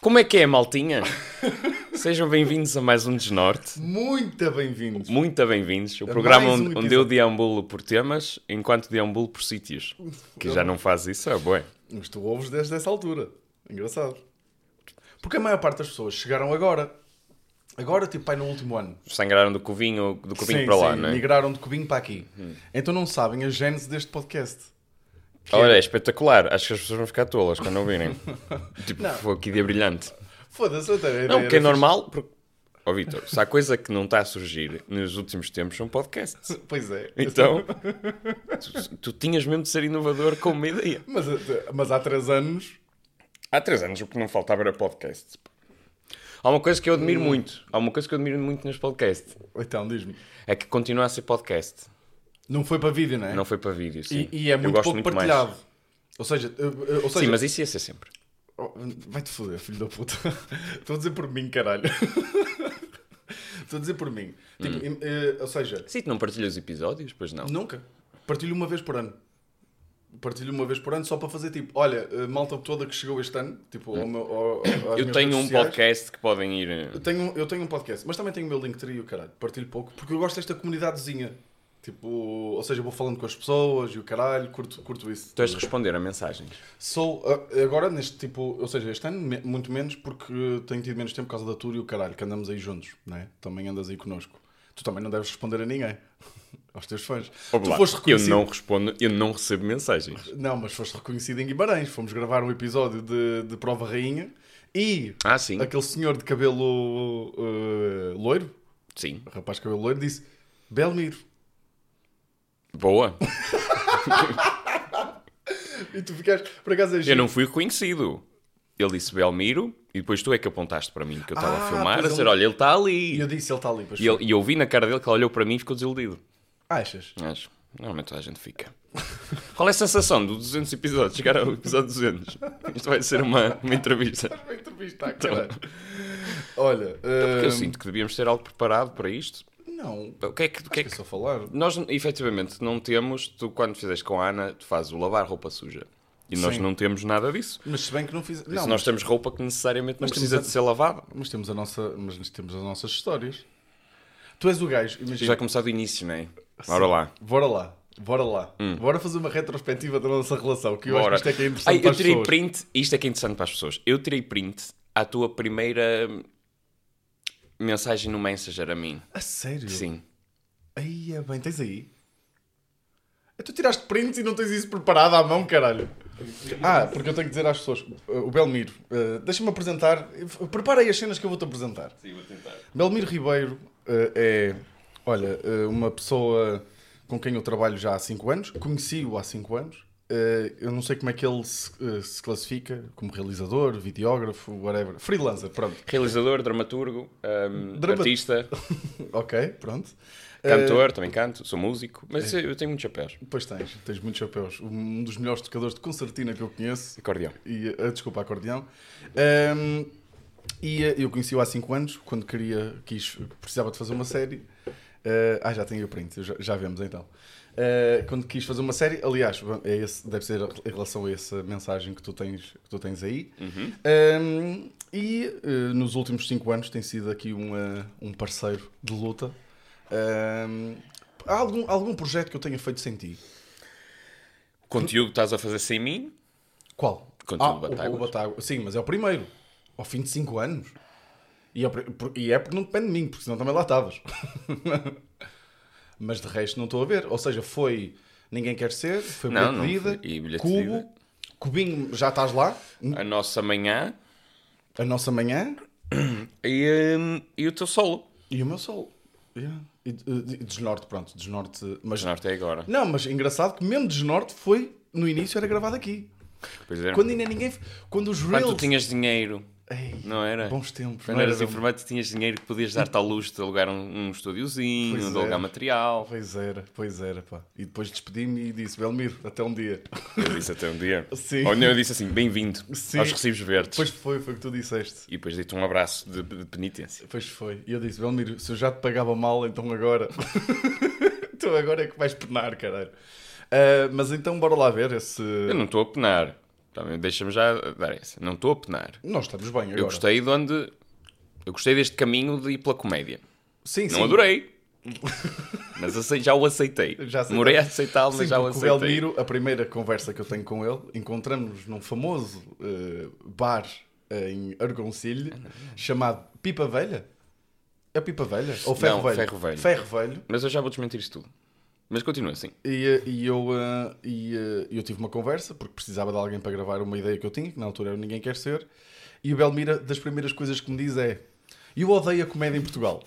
Como é que é, maltinha? Sejam bem-vindos a mais um Desnorte. Muito bem-vindos. Muito bem-vindos. O programa mais um onde episódio. eu deambulo por temas, enquanto deambulo por sítios. Que já não faz isso, é bué. Mas tu ouves desde essa altura. Engraçado. Porque a maior parte das pessoas chegaram agora. Agora, tipo, pai, no último ano. Sangraram do Covinho Sim, para lá, sim, não é? migraram de Cubinho para aqui. Então não sabem a gênese deste podcast. Olha, é espetacular. Acho que as pessoas vão ficar tolas quando ouvirem. Tipo, Não. foi que ideia brilhante. Foda-se, até. Não, que é normal. Porque... Ó, Vítor, se há coisa que não está a surgir nos últimos tempos são podcasts. Pois é. Então, tu tinhas mesmo de ser inovador com uma ideia. Mas há 3 anos... Há 3 anos o que não faltava era podcast. Há uma coisa que eu admiro muito. Há uma coisa que eu admiro muito nos podcasts. Então, diz-me. É que continua a ser podcast. Não foi para vídeo, não é? Não foi para vídeo, sim. E é Eu muito gosto pouco muito partilhado. mais. Ou seja... Sim, mas isso ia ser sempre. Vai-te foder, filho da puta. Estou a dizer por mim, caralho. Estou a dizer por mim. Tipo, ou seja... Sim, tu não partilhas os episódios? Pois não. Nunca. Partilho uma vez por ano. Partilho uma vez por ano só para fazer tipo... Olha, a malta toda que chegou este ano, tipo, às Eu minhas tenho redes um sociais, podcast que podem ir... Eu tenho um podcast, mas também tenho o meu Linktree, o caralho. Partilho pouco, porque eu gosto desta comunidadezinha. Tipo, ou seja, vou falando com as pessoas e o caralho, curto isso. Tu és de responder a mensagens. Agora, neste tipo... Ou seja, este ano, muito menos, porque tenho tido menos tempo por causa da tour e o caralho, que andamos aí juntos, não é? Também andas aí connosco. Tu também não deves responder a ninguém. Aos teus fãs. Ouve Tu lá, foste eu reconhecido... não respondo, eu não recebo mensagens. Não, mas foste reconhecido em Guimarães. Fomos gravar um episódio de Prova Rainha e Ah, sim. aquele senhor de cabelo loiro, Sim. rapaz de cabelo loiro, disse Belmiro. Boa. E tu ficaste, por acaso, Eu não fui reconhecido. Ele disse Belmiro e depois tu é que apontaste para mim que eu estava a filmar, a pois dizer, ele- olha, ele está E ali. eu disse, ele está ali. Pois E eu vi na cara dele que ele olhou para mim e ficou desiludido. Achas? Acho. Normalmente toda a gente fica. Qual é a sensação dos 200 episódios? Chegar ao episódio 200. Isto vai ser uma entrevista. Estás a entrevistar, caralho. Olha, Porque eu sinto que devíamos ter algo preparado para isto. não, O que é que... acho que é só falar. Nós, efetivamente, não temos... Tu, quando fizeste com a Ana, tu fazes o lavar roupa suja. E nós Sim. não temos nada disso. Mas se bem que não fiz... Se Não, nós temos roupa que necessariamente não mas precisa temos de ser lavada. mas temos as nossas histórias. Tu és o gajo, imagina. Já começar do início, não é? Bora lá. Bora lá. Bora fazer uma retrospectiva da nossa relação, que eu acho Bora. que isto é que é interessante Ai, para eu as tirei pessoas. print, isto é que é interessante para as pessoas. Eu tirei print à tua primeira mensagem no Messenger a mim. A sério? Sim. Aí é bem, tens aí? Tu tiraste prints e não tens isso preparado à mão, caralho. Porque eu tenho que dizer às pessoas, o Belmiro, deixa-me apresentar, prepara aí as cenas que eu vou-te apresentar. Sim, vou tentar. Belmiro Ribeiro é, uma pessoa com quem eu trabalho já há 5 anos, conheci-o há 5 anos, eu não sei como é que ele se classifica, como realizador, videógrafo, whatever, freelancer, pronto. Realizador, dramaturgo, artista, Ok, pronto. cantor, também canto, sou músico, mas eu tenho muitos chapéus. Depois tens muitos chapéus. Um dos melhores tocadores de concertina que eu conheço. Acordeão. Desculpa, acordeão. Eu conheci-o há 5 anos, quando precisava de fazer uma série. Já tenho o print, já vemos então. Quando quis fazer uma série, aliás, deve ser em relação a essa mensagem que tu tens aí. Nos últimos 5 anos tem sido aqui um parceiro de luta. Há algum projeto que eu tenha feito sem ti? Conteúdo que estás a fazer sem mim? Qual? Conteúdo Batáguas. O Batáguas. Sim, mas é o primeiro. Ao fim de 5 anos. E é porque não depende de mim, porque senão também lá estavas. Mas de resto não estou a ver. Ou seja, foi Ninguém Quer Ser, foi Não, Bilhete de não Ida, foi. E Bilhete de Ida. Cubo, Cubinho, já estás lá. A nossa manhã A Nossa Manhã e o teu solo. e o meu sol. Yeah. E Desnorte, pronto. Desnorte. Mas, Mas norte é agora. não, mas engraçado que mesmo Desnorte foi, no início era gravado aqui. Pois é. Quando ainda ninguém... Quando os Quando Reels... tu tinhas dinheiro, Ei, não era? bons tempos. Quando não era eras mesmo? informático tinhas dinheiro que podias dar-te ao luxo de alugar um estúdiozinho, Pois de alugar era. material. Pois era, pá. E depois despedi-me e disse, Belmiro, até um dia. Eu disse até um dia. Sim. Ou não, eu disse assim, bem-vindo Sim. aos recibos verdes. Depois foi o que tu disseste. E depois dei-te um abraço de penitência. Depois foi. E eu disse, Belmiro, se eu já te pagava mal, então agora... então agora é que vais penar, caralho. Mas então bora lá ver esse... Eu não estou a penar. Também deixa-me já dar essa. Não estou a penar. Nós estamos bem agora. Eu gostei deste caminho de ir pela comédia. Sim, Não adorei. Mas já o aceitei. Demorei a aceitá-lo, mas já o aceitei. O Belmiro, a primeira conversa que eu tenho com ele, encontramos-nos num famoso bar em Argoncilho, chamado Pipa Velha. É Pipa Velha? Ou Ferro Não, Velho? Ferro Velho. Ferro Velho. Mas eu já vou desmentir isto tudo. Mas continua assim. E eu tive uma conversa, porque precisava de alguém para gravar uma ideia que eu tinha, que na altura era Ninguém Quer Ser. E o Belmira, das primeiras coisas que me diz é: eu odeio a comédia em Portugal.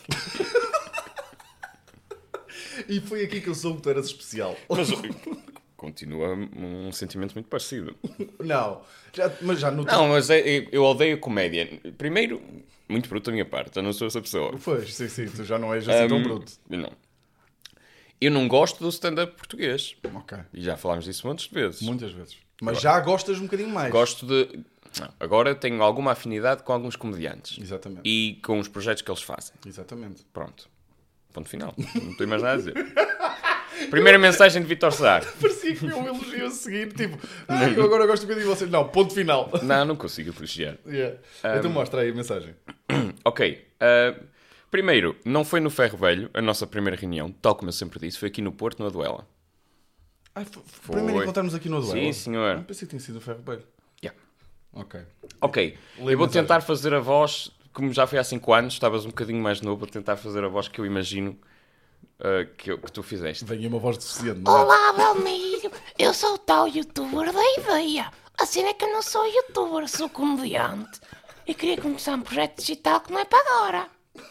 E foi aqui que eu soube que tu eras especial. Mas continua um sentimento muito parecido. Não, mas já no Não, mas eu odeio a comédia. Primeiro, muito bruto da minha parte. Eu não sou essa pessoa. Pois, sim, tu já não és assim tão bruto. Não. Eu não gosto do stand-up português. Ok. E já falámos disso montes de vezes. Muitas vezes. Mas já gostas um bocadinho mais. Gosto de... Não, agora tenho alguma afinidade com alguns comediantes. Exatamente. E com os projetos que eles fazem. Exatamente. Pronto. Ponto final. Não tenho mais nada a dizer. Primeira mensagem de Vítor Sá. Parecia que foi um elogio a seguir. Tipo, eu agora gosto um bocadinho de vocês. Não, ponto final. Não consigo elogiar. Yeah. Então mostra aí a mensagem. Ok. Primeiro, não foi no Ferro Velho, a nossa primeira reunião, tal como eu sempre disse, foi aqui no Porto, no Aduela. Primeiro encontramos aqui no Aduela? Sim, senhor. Não pensei que tinha sido no Ferro Velho. Yeah. Ok. Eu vou tentar fazer a voz, como já foi há 5 anos, estavas um bocadinho mais novo, vou tentar fazer a voz que eu imagino que tu fizeste. Vem aí uma voz deficiente, não é? Olá, Belmiro. Eu sou o tal youtuber da ideia. A cena é que eu não sou youtuber, sou comediante. E queria começar um projeto digital que não é para agora.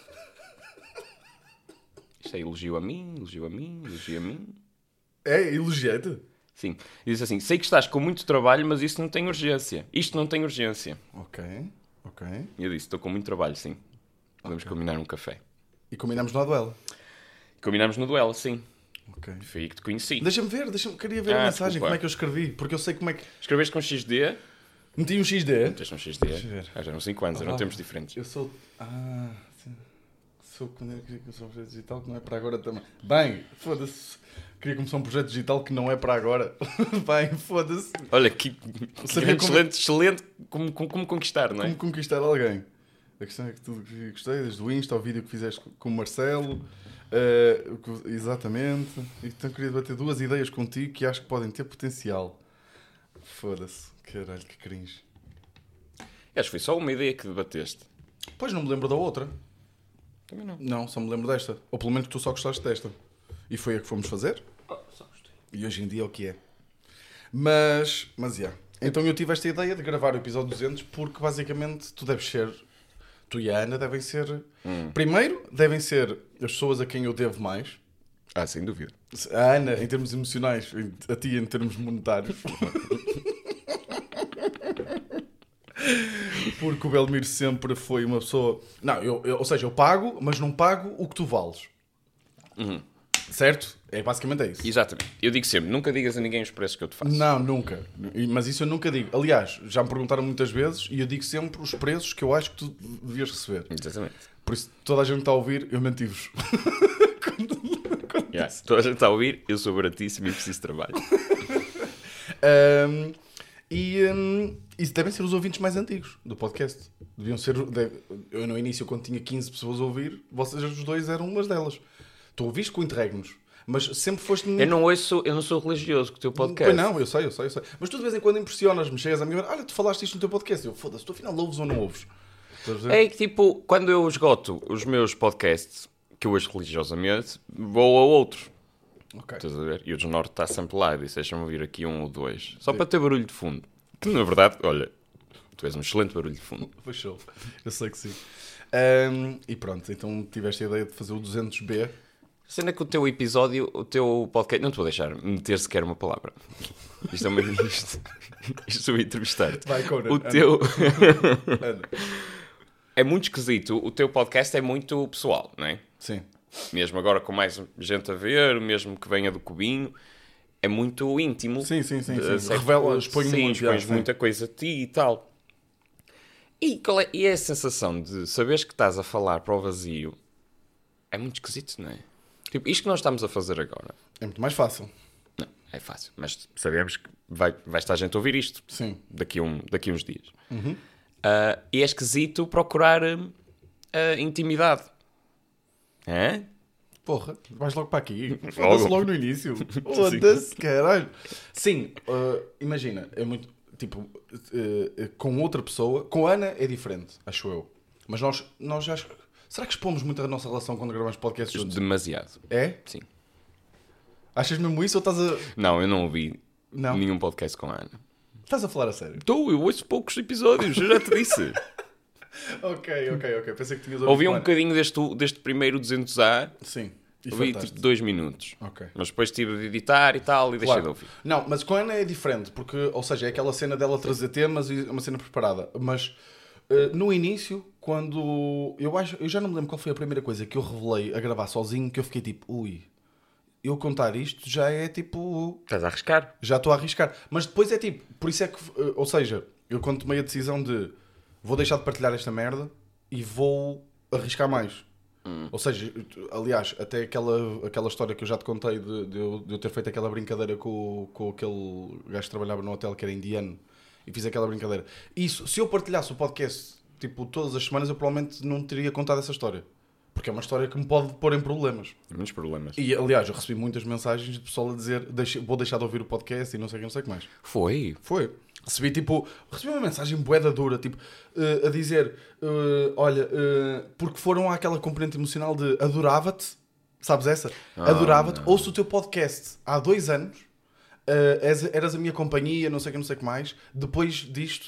Isto é elogio a mim, elogio a mim, elogio a mim. É, elogiei-te? Sim. E diz assim, sei que estás com muito trabalho, mas isso não tem urgência. Isto não tem urgência. Ok. E eu disse, estou com muito trabalho, sim. Podemos combinar um café. E combinamos no Aduela? Combinámos no duelo, sim. Ok. Foi aí que te conheci. Deixa-me ver, queria ver a mensagem, desculpa. como é que eu escrevi, porque eu sei como é que... Escreveste com XD? Meti um XD? Meteste um XD? Deixa eu ver. Já eram 5 anos, eram tempos diferentes. Eu sou... sim. Sou um projeto digital que não é para agora também. Bem, foda-se. Queria começar um projeto digital que não é para agora. Bem, foda-se. Olha, que Sabia como- excelente como conquistar, não é? Como conquistar alguém? A questão é que tudo que gostei, desde o Insta, ao vídeo que fizeste com o Marcelo. Exatamente. Então queria debater 2 ideias contigo que acho que podem ter potencial. Foda-se. Caralho, que cringe. Acho que foi só uma ideia que debateste. Pois não me lembro da outra. Também não. Não, só me lembro desta. Ou pelo menos tu só gostaste desta. E foi a que fomos fazer. Só gostei. E hoje em dia é o que é. Mas yeah. Então eu tive esta ideia de gravar o episódio 200 porque basicamente tu deves ser... Tu e a Ana devem ser... Primeiro, devem ser as pessoas a quem eu devo mais. Sem dúvida. A Ana, em termos emocionais, a ti, em termos monetários. Porque o Belmiro sempre foi uma pessoa... Não, ou seja, eu pago, mas não pago o que tu vales. Certo? Basicamente é isso. Exatamente. Eu digo sempre, nunca digas a ninguém os preços que eu te faço. Não, nunca. Mas isso eu nunca digo. Aliás, já me perguntaram muitas vezes e eu digo sempre os preços que eu acho que tu devias receber. Exatamente. Por isso, toda a gente está a ouvir, eu menti-vos. Toda a gente está a ouvir, eu sou baratíssimo e preciso de trabalho. E devem ser os ouvintes mais antigos do podcast. Deviam ser... Eu no início, quando tinha 15 pessoas a ouvir, vocês os dois eram umas delas. Tu ouviste com interregnos, mas sempre foste... Eu não sou religioso com o teu podcast. Pois não, eu sei. Mas tu de vez em quando impressionas-me, chegas a mim e olha, tu falaste isto no teu podcast. Eu, foda-se, tu afinal ouves ou não ouves? É que tipo, quando eu esgoto os meus podcasts, que eu ouço religiosamente, vou a outros. Ok. Estás a ver? E o Desnorte está sempre lá e disse, deixa-me ouvir aqui 1 ou 2. Só para ter barulho de fundo. Que na verdade, olha, tu és um excelente barulho de fundo. Foi show. Eu sei que sim. E pronto, então tiveste a ideia de fazer o 200B. Sendo que o teu episódio, o teu podcast... Não te vou deixar meter sequer uma palavra. Isto é uma... Isto vou entrevistar-te. Vai, Conan. O teu... Ana. É muito esquisito. O teu podcast é muito pessoal, não é? Sim. Mesmo agora com mais gente a ver, mesmo que venha do Cubinho, é muito íntimo. Sim. Certo Revela, ponto. expõe Sim, muito. expões muita coisa a ti e tal. E é a sensação de saberes que estás a falar para o vazio é muito esquisito, não é? Tipo, isto que nós estamos a fazer agora. É muito mais fácil. Não, É fácil. Mas sabemos que vai estar gente a ouvir isto. Sim. Daqui a uns dias. E é esquisito procurar intimidade. É? Porra, vais logo para aqui. Foda-se logo no início. Foda-se, caralho. Sim, imagina, é muito. Tipo, com outra pessoa. Com a Ana é diferente, acho eu. Mas nós já. Será que expomos muito a nossa relação quando gravamos podcasts juntos? Demasiado. É? Sim. Achas mesmo isso ou estás a. Não, eu não ouvi Não. nenhum podcast com a Ana. Estás a falar a sério? Eu ouço poucos episódios, eu já te disse. Ok. Pensei que tinhas ouvido. Ouvi um com a Ana. bocadinho deste primeiro 200A. Sim. E Ouvi fartaste. tipo 2 minutos. Ok. Mas depois tive de editar e tal e deixei de ouvir. Não, mas com a Ana é diferente, porque, ou seja, é aquela cena dela trazer temas e uma cena preparada. Mas no início, quando. Eu já não me lembro qual foi a primeira coisa que eu revelei a gravar sozinho, que eu fiquei tipo, ui, eu contar isto já é tipo. Estás a arriscar? Já estou a arriscar. Mas depois é tipo, por isso é que. Ou seja, eu quando tomei a decisão de vou deixar de partilhar esta merda e vou arriscar mais. Ou seja, aliás, até aquela história que eu já te contei de eu ter feito aquela brincadeira com aquele gajo que trabalhava no hotel que era indiano e fiz aquela brincadeira. Isso, se eu partilhasse o podcast tipo todas as semanas, eu provavelmente não teria contado essa história. Porque é uma história que me pode pôr em problemas. Muitos problemas. E aliás, eu recebi muitas mensagens de pessoal a dizer vou deixar de ouvir o podcast e não sei o que mais. Foi? Foi. Recebi uma mensagem bué da dura, tipo, a dizer, olha, porque foram àquela componente emocional de adorava-te, sabes essa? Adorava-te, ouço o teu podcast há 2 anos, eras a minha companhia, não sei o que mais, depois disto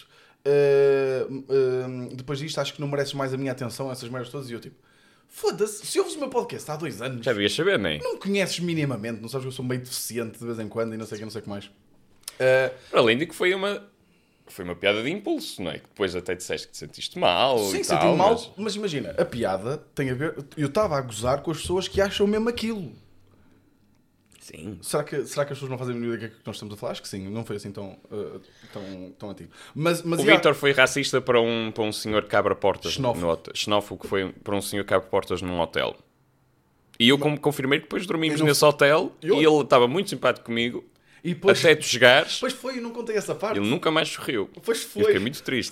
acho que não mereces mais a minha atenção, essas merdas todas, e eu tipo, foda-se, se ouves o meu podcast há 2 anos, Já devias saber, não é? não me conheces minimamente, não sabes que eu sou meio deficiente de vez em quando e não sei o que mais. Para além de que foi uma piada de impulso, não é? Que depois até disseste que te sentiste mal Sim, e senti tal, mal, mas imagina, a piada tem a ver. Eu estava a gozar com as pessoas que acham mesmo aquilo. Sim. Será que as pessoas não fazem a ideia do que é que nós estamos a falar? Acho que sim, não foi assim tão antigo. Mas O Vítor foi racista para um senhor que abre portas Xenófobo. no hotel. Xenófobo, que foi para um senhor que abre portas num hotel. E eu confirmei que depois dormimos nesse hotel e ele estava muito simpático comigo. E depois, Até tu chegares, depois foi, eu não contei essa parte. ele nunca mais sorriu. Depois Eu foi. fiquei muito triste.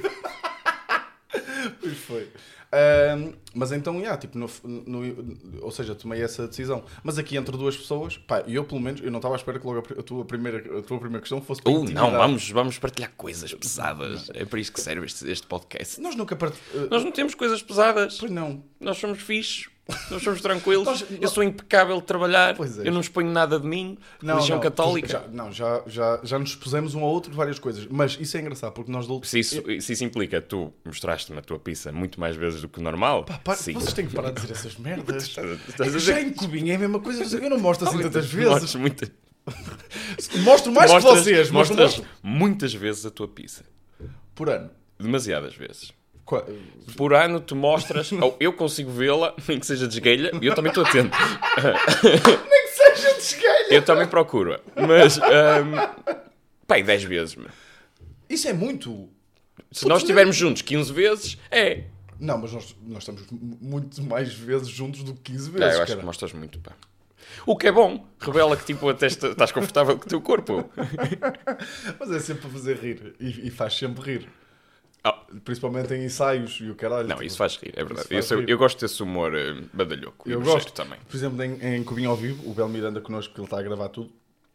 Pois foi. Mas então, tipo, ou seja, tomei essa decisão. Mas aqui entre 2 pessoas, pá, eu pelo menos, eu não estava à espera que logo a tua primeira questão fosse para Não, vamos partilhar coisas pesadas. É para isso que serve este podcast. Nós nunca Nós não temos coisas pesadas. Pois não. Nós somos fixes. Nós somos tranquilos. Nós- Eu sou impecável de trabalhar. Pois é. Eu não exponho nada de mim. Religião católica. Já nos expusemos um ao outro de várias coisas. Mas isso é engraçado, porque nós de outros... Se isso implica, tu mostraste-me a tua pizza muito mais vezes do que o normal. Sim. Vocês têm que parar de dizer essas merdas. Estás a É que dizer já em Cubinho é a mesma coisa. Eu não mostro assim tantas vezes. Mostras muita- Mostro mais que vocês. Mostras muitas vezes a tua pizza. Por ano. Demasiadas vezes. Por ano tu mostras, ou eu consigo vê-la, nem que seja de esguelha, e eu também estou atento. Nem que seja de esguelha. Eu também procuro. Mas, pai, 10 vezes. Meu. Isso é muito. Se nós estivermos juntos 15 vezes, é. Não, mas nós estamos muito mais vezes juntos do que 15 Não, vezes. eu acho cara. que mostras muito, pá. O que é bom, revela que tipo, até estás confortável com o teu corpo. Mas é sempre para fazer rir. E faz sempre rir. Oh, Principalmente em ensaios e o caralho. não, isso faz rir, é verdade. Isso faz rir. Eu gosto desse humor badalhoco. Eu e gosto também. Por exemplo, em Cubinho ao vivo, o Bel Miranda connosco, porque ele está a gravar tudo,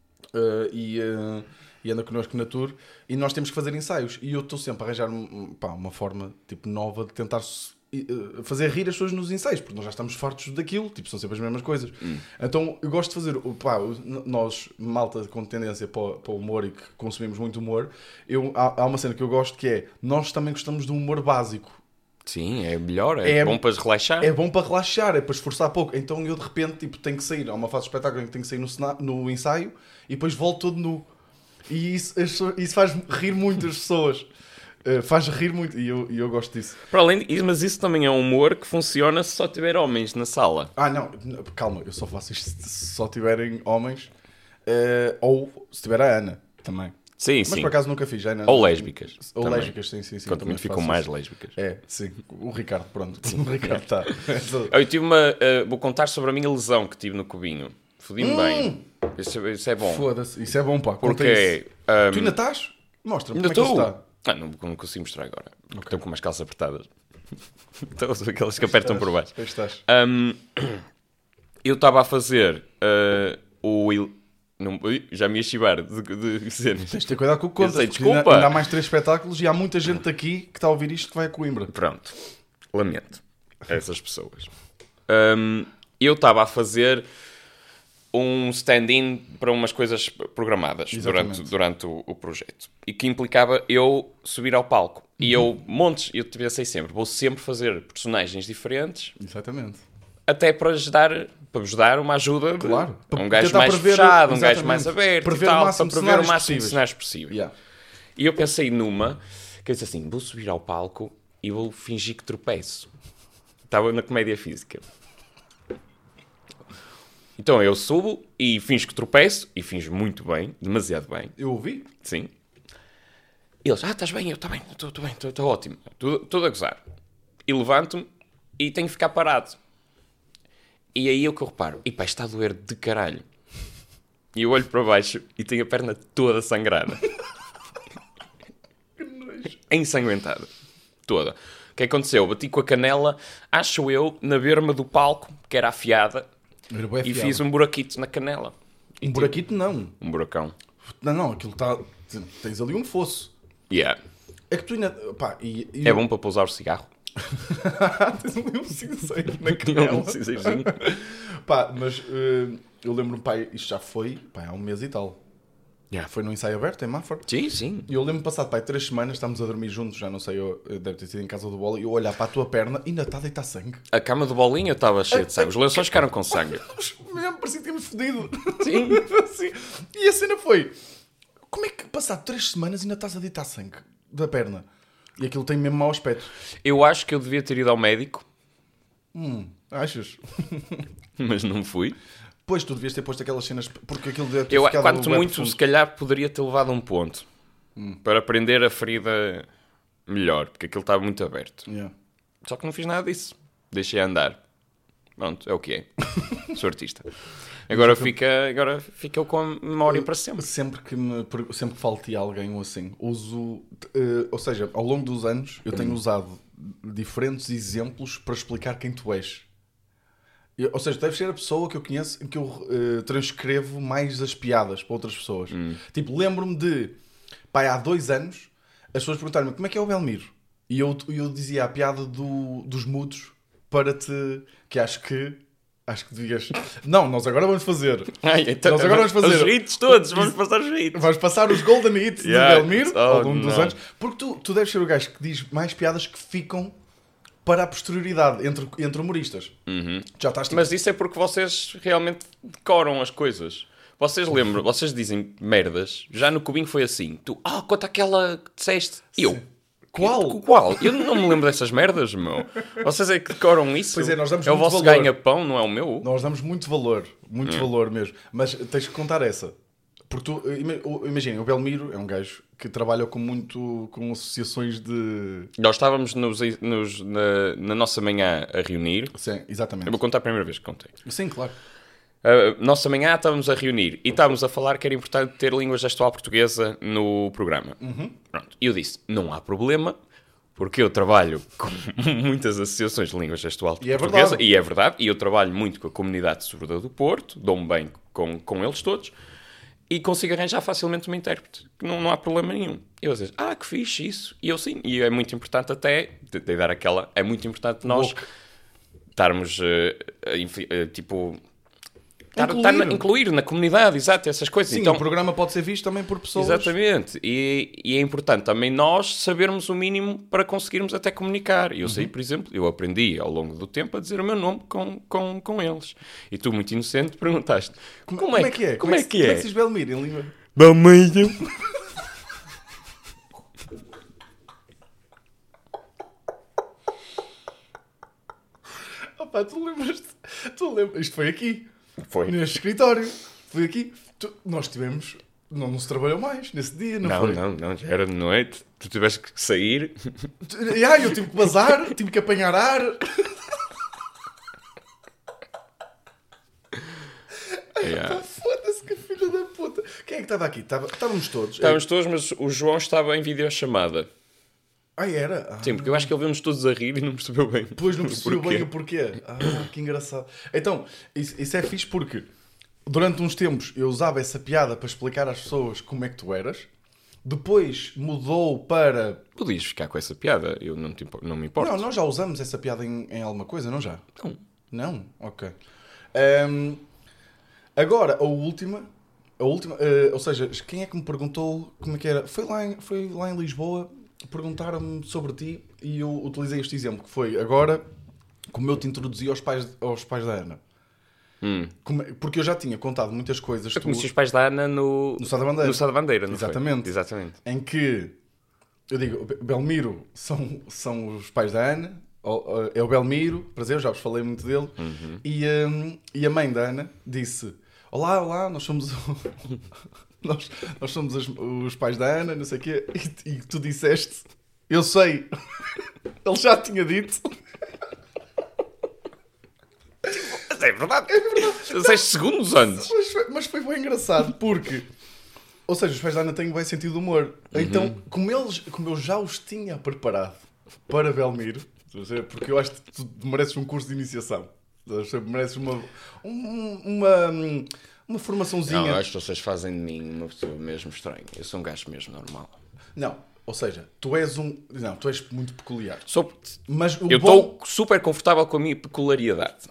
e anda connosco na tour, e nós temos que fazer ensaios. E eu estou sempre a arranjar uma forma tipo, nova de tentar fazer rir as pessoas nos ensaios, porque nós já estamos fartos daquilo, tipo, são sempre as mesmas coisas. Então eu gosto de fazer, nós, malta com tendência para o humor e que consumimos muito humor, há uma cena que eu gosto que é, nós também gostamos de um humor básico. Sim, é melhor, é bom para relaxar. É bom para relaxar, é para esforçar pouco. Então eu de repente tipo, tenho que sair, há uma fase de espetáculo em que tenho que sair no ensaio e depois volto todo nu. E isso faz rir muito as pessoas. Faz rir muito e eu gosto disso. Para além disso, mas isso também é um humor que funciona se só tiver homens na sala. Não, calma, eu só faço isto se só tiverem homens ou se tiver a Ana também. Sim, Mas sim. por acaso nunca fiz, Ana. Ou lésbicas. Ou também. lésbicas, sim. Quanto também ficam faço mais isso. lésbicas. É, sim. O Ricardo, pronto. O Ricardo está. Eu tive vou contar sobre a minha lesão que tive no cubinho. Fodi-me bem. Isso é bom. Foda-se, isso é bom, pá. Conta Porque isso. é... Tu ainda estás? Mostra-me Ainda como é que estou. isso está. Não consigo mostrar agora. Estou com umas calças apertadas. Então, são aquelas que apertam por baixo. Aí estás. Eu estava a fazer Não, já me ia chivar de cenas. Tens de ter cuidado com o que contas. sei, porque desculpa. Ainda há mais 3 espetáculos e há muita gente aqui que está a ouvir isto que vai a Coimbra. Pronto. Lamento. Essas pessoas. Eu estava a fazer um stand-in para umas coisas programadas durante o projeto. E que implicava eu subir ao palco. E eu pensei sempre, vou sempre fazer personagens diferentes. Exatamente. Até para vos dar uma ajuda de Claro. um gajo Tentar mais prever, fechado, um gajo exatamente. mais aberto Prever e tal, o máximo para de prever o cenários máximo de possíveis. cenários possíveis. Yeah. E eu pensei numa, que eu disse assim, vou subir ao palco e vou fingir que tropeço. Estava na comédia física. Então eu subo e finjo que tropeço, e finjo muito bem, demasiado bem. Eu ouvi? Sim. E eles, estás bem? Eu, estou bem, estou ótimo. Estou a gozar. E levanto-me e tenho que ficar parado. E aí é o que eu reparo, e pá, está a doer de caralho. E eu olho para baixo e tenho a perna toda sangrada. Ensanguentada. Toda. O que aconteceu? Bati com a canela, acho eu, na berma do palco, que era afiada, e fiz um buraquito na canela. Um buraquito não. Um buracão. Não, aquilo está... Tens ali um fosso. Yeah. É que tu ainda... Pá, É bom para pousar o cigarro. Tens ali um cinzeiro na Não, canela. cinzeirinho. Pá, mas eu lembro-me, pá, isto já foi há um mês e tal. Yeah. Foi no ensaio aberto, em Mafra. Sim, sim. E eu lembro-me passado, pá, 3 semanas, estamos a dormir juntos, já não sei, deve ter sido em casa do Bola, e eu olhar para a tua perna e ainda está a deitar sangue. A cama do Bolinha estava cheia de sangue. Os lençóis ficaram com sangue. Mesmo, parecia que tínhamos fodido. Sim. Assim. E a cena foi, como é que passado 3 semanas ainda estás a deitar sangue da perna? E aquilo tem mesmo mau aspecto. Eu acho que eu devia ter ido ao médico, Achas? mas não fui. Pois, tu devias ter posto aquelas cenas, porque aquilo deve ter Eu, ficado quanto bué muito, profundo. se calhar, poderia ter levado um ponto para prender a ferida melhor, porque aquilo estava muito aberto. Yeah. Só que não fiz nada disso. Deixei andar. Pronto, é o que é. Sou artista. Agora fica com a memória para sempre. Sempre que falo-te a alguém ou assim, uso... ou seja, ao longo dos anos, eu tenho usado diferentes exemplos para explicar quem tu és. Ou seja, deves ser a pessoa que eu conheço em que eu transcrevo mais as piadas para outras pessoas. Tipo, lembro-me de... Pá, há 2 anos, as pessoas perguntaram-me como é que é o Belmiro? E eu dizia a piada dos mudos para te... Que acho que devias... Não, nós agora vamos fazer. Então, Nós agora vamos fazer... os hits todos, vamos passar os hits. Vais passar os Golden Hits Yeah. do Belmiro ao longo dos anos. Porque tu deves ser o gajo que diz mais piadas que ficam para a posterioridade entre humoristas. Já estás tipo... Mas isso é porque vocês realmente decoram as coisas. Vocês dizem merdas. Já no Cubinho foi assim. Tu, conta aquela que disseste. Eu. Qual? Eu não me lembro dessas merdas, meu. Vocês é que decoram isso? Pois é, nós damos o muito vosso valor. ganha-pão, não é o meu? Nós damos muito valor mesmo. Mas tens que contar essa. Porque tu, imagina, o Belmiro é um gajo que trabalha com associações de... Nós estávamos na nossa manhã a reunir. Sim, exatamente. Eu vou contar a primeira vez que contei. Sim, claro. Nossa manhã estávamos a reunir e estávamos a falar que era importante ter língua gestual portuguesa no programa. Pronto. E eu disse, não há problema, porque eu trabalho com muitas associações de língua gestual portuguesa. Verdade. E é verdade. E eu trabalho muito com a comunidade surda do Porto, dou-me bem com eles todos, e consigo arranjar facilmente uma intérprete. Não há problema nenhum. E eu disse, que fixe isso. E eu sim. E é muito importante até, de dar aquela... É muito importante nós estarmos, tipo... Incluir na comunidade, exato, essas coisas. Sim, então, o programa pode ser visto também por pessoas... Exatamente. E é importante também nós sabermos o mínimo para conseguirmos até comunicar. Eu sei, por exemplo, eu aprendi ao longo do tempo a dizer o meu nome com eles. E tu, muito inocente, perguntaste como é que é? Como é que se diz Belmiro em língua? Belmiro. Opa, tu lembras? Isto foi aqui. Foi. Neste escritório. Foi aqui. Nós tivemos... Não se trabalhou mais nesse dia, não foi? Não, já era de noite. Tu tiveste que sair. Eu tive que bazar, tive que apanhar ar. Yeah. Foda-se que Quem é que estava aqui? Estávamos todos. Estávamos todos, mas o João estava em videochamada. Era? Sim, porque eu acho que ele viu-nos todos a rir e não percebeu bem. Depois não percebeu bem o porquê. Que engraçado. Então, isso é fixe porque durante uns tempos eu usava essa piada para explicar às pessoas como é que tu eras. Depois mudou para... Podias ficar com essa piada, eu não me importo. Não, nós já usamos essa piada em alguma coisa, não já? Não. Não? Ok. Agora, a última, ou seja, quem é que me perguntou como é que era? Foi lá em Lisboa, perguntaram-me sobre ti e eu utilizei este exemplo, que foi agora como eu te introduzi aos pais da Ana. Porque eu já tinha contado muitas coisas. Eu conheci os pais da Ana no Sá da Bandeira. No Sá da Bandeira, não Exatamente. foi? Exatamente. Em que, eu digo, Belmiro são os pais da Ana, é o Belmiro, prazer, já vos falei muito dele, e a mãe da Ana disse, olá, nós somos nós somos os pais da Ana, não sei o quê, e tu disseste, eu sei, ele já tinha dito. É verdade. 6 segundos antes. Mas foi bem engraçado, porque... Ou seja, os pais da Ana têm bem sentido de humor. Então, como eu já os tinha preparado para Belmiro, porque eu acho que tu mereces um curso de iniciação. Mereces uma formaçãozinha. Não, eu acho que vocês fazem de mim uma pessoa mesmo estranha. Eu sou um gajo mesmo normal. Não, ou seja, tu és muito peculiar. Mas eu estou super confortável com a minha peculiaridade.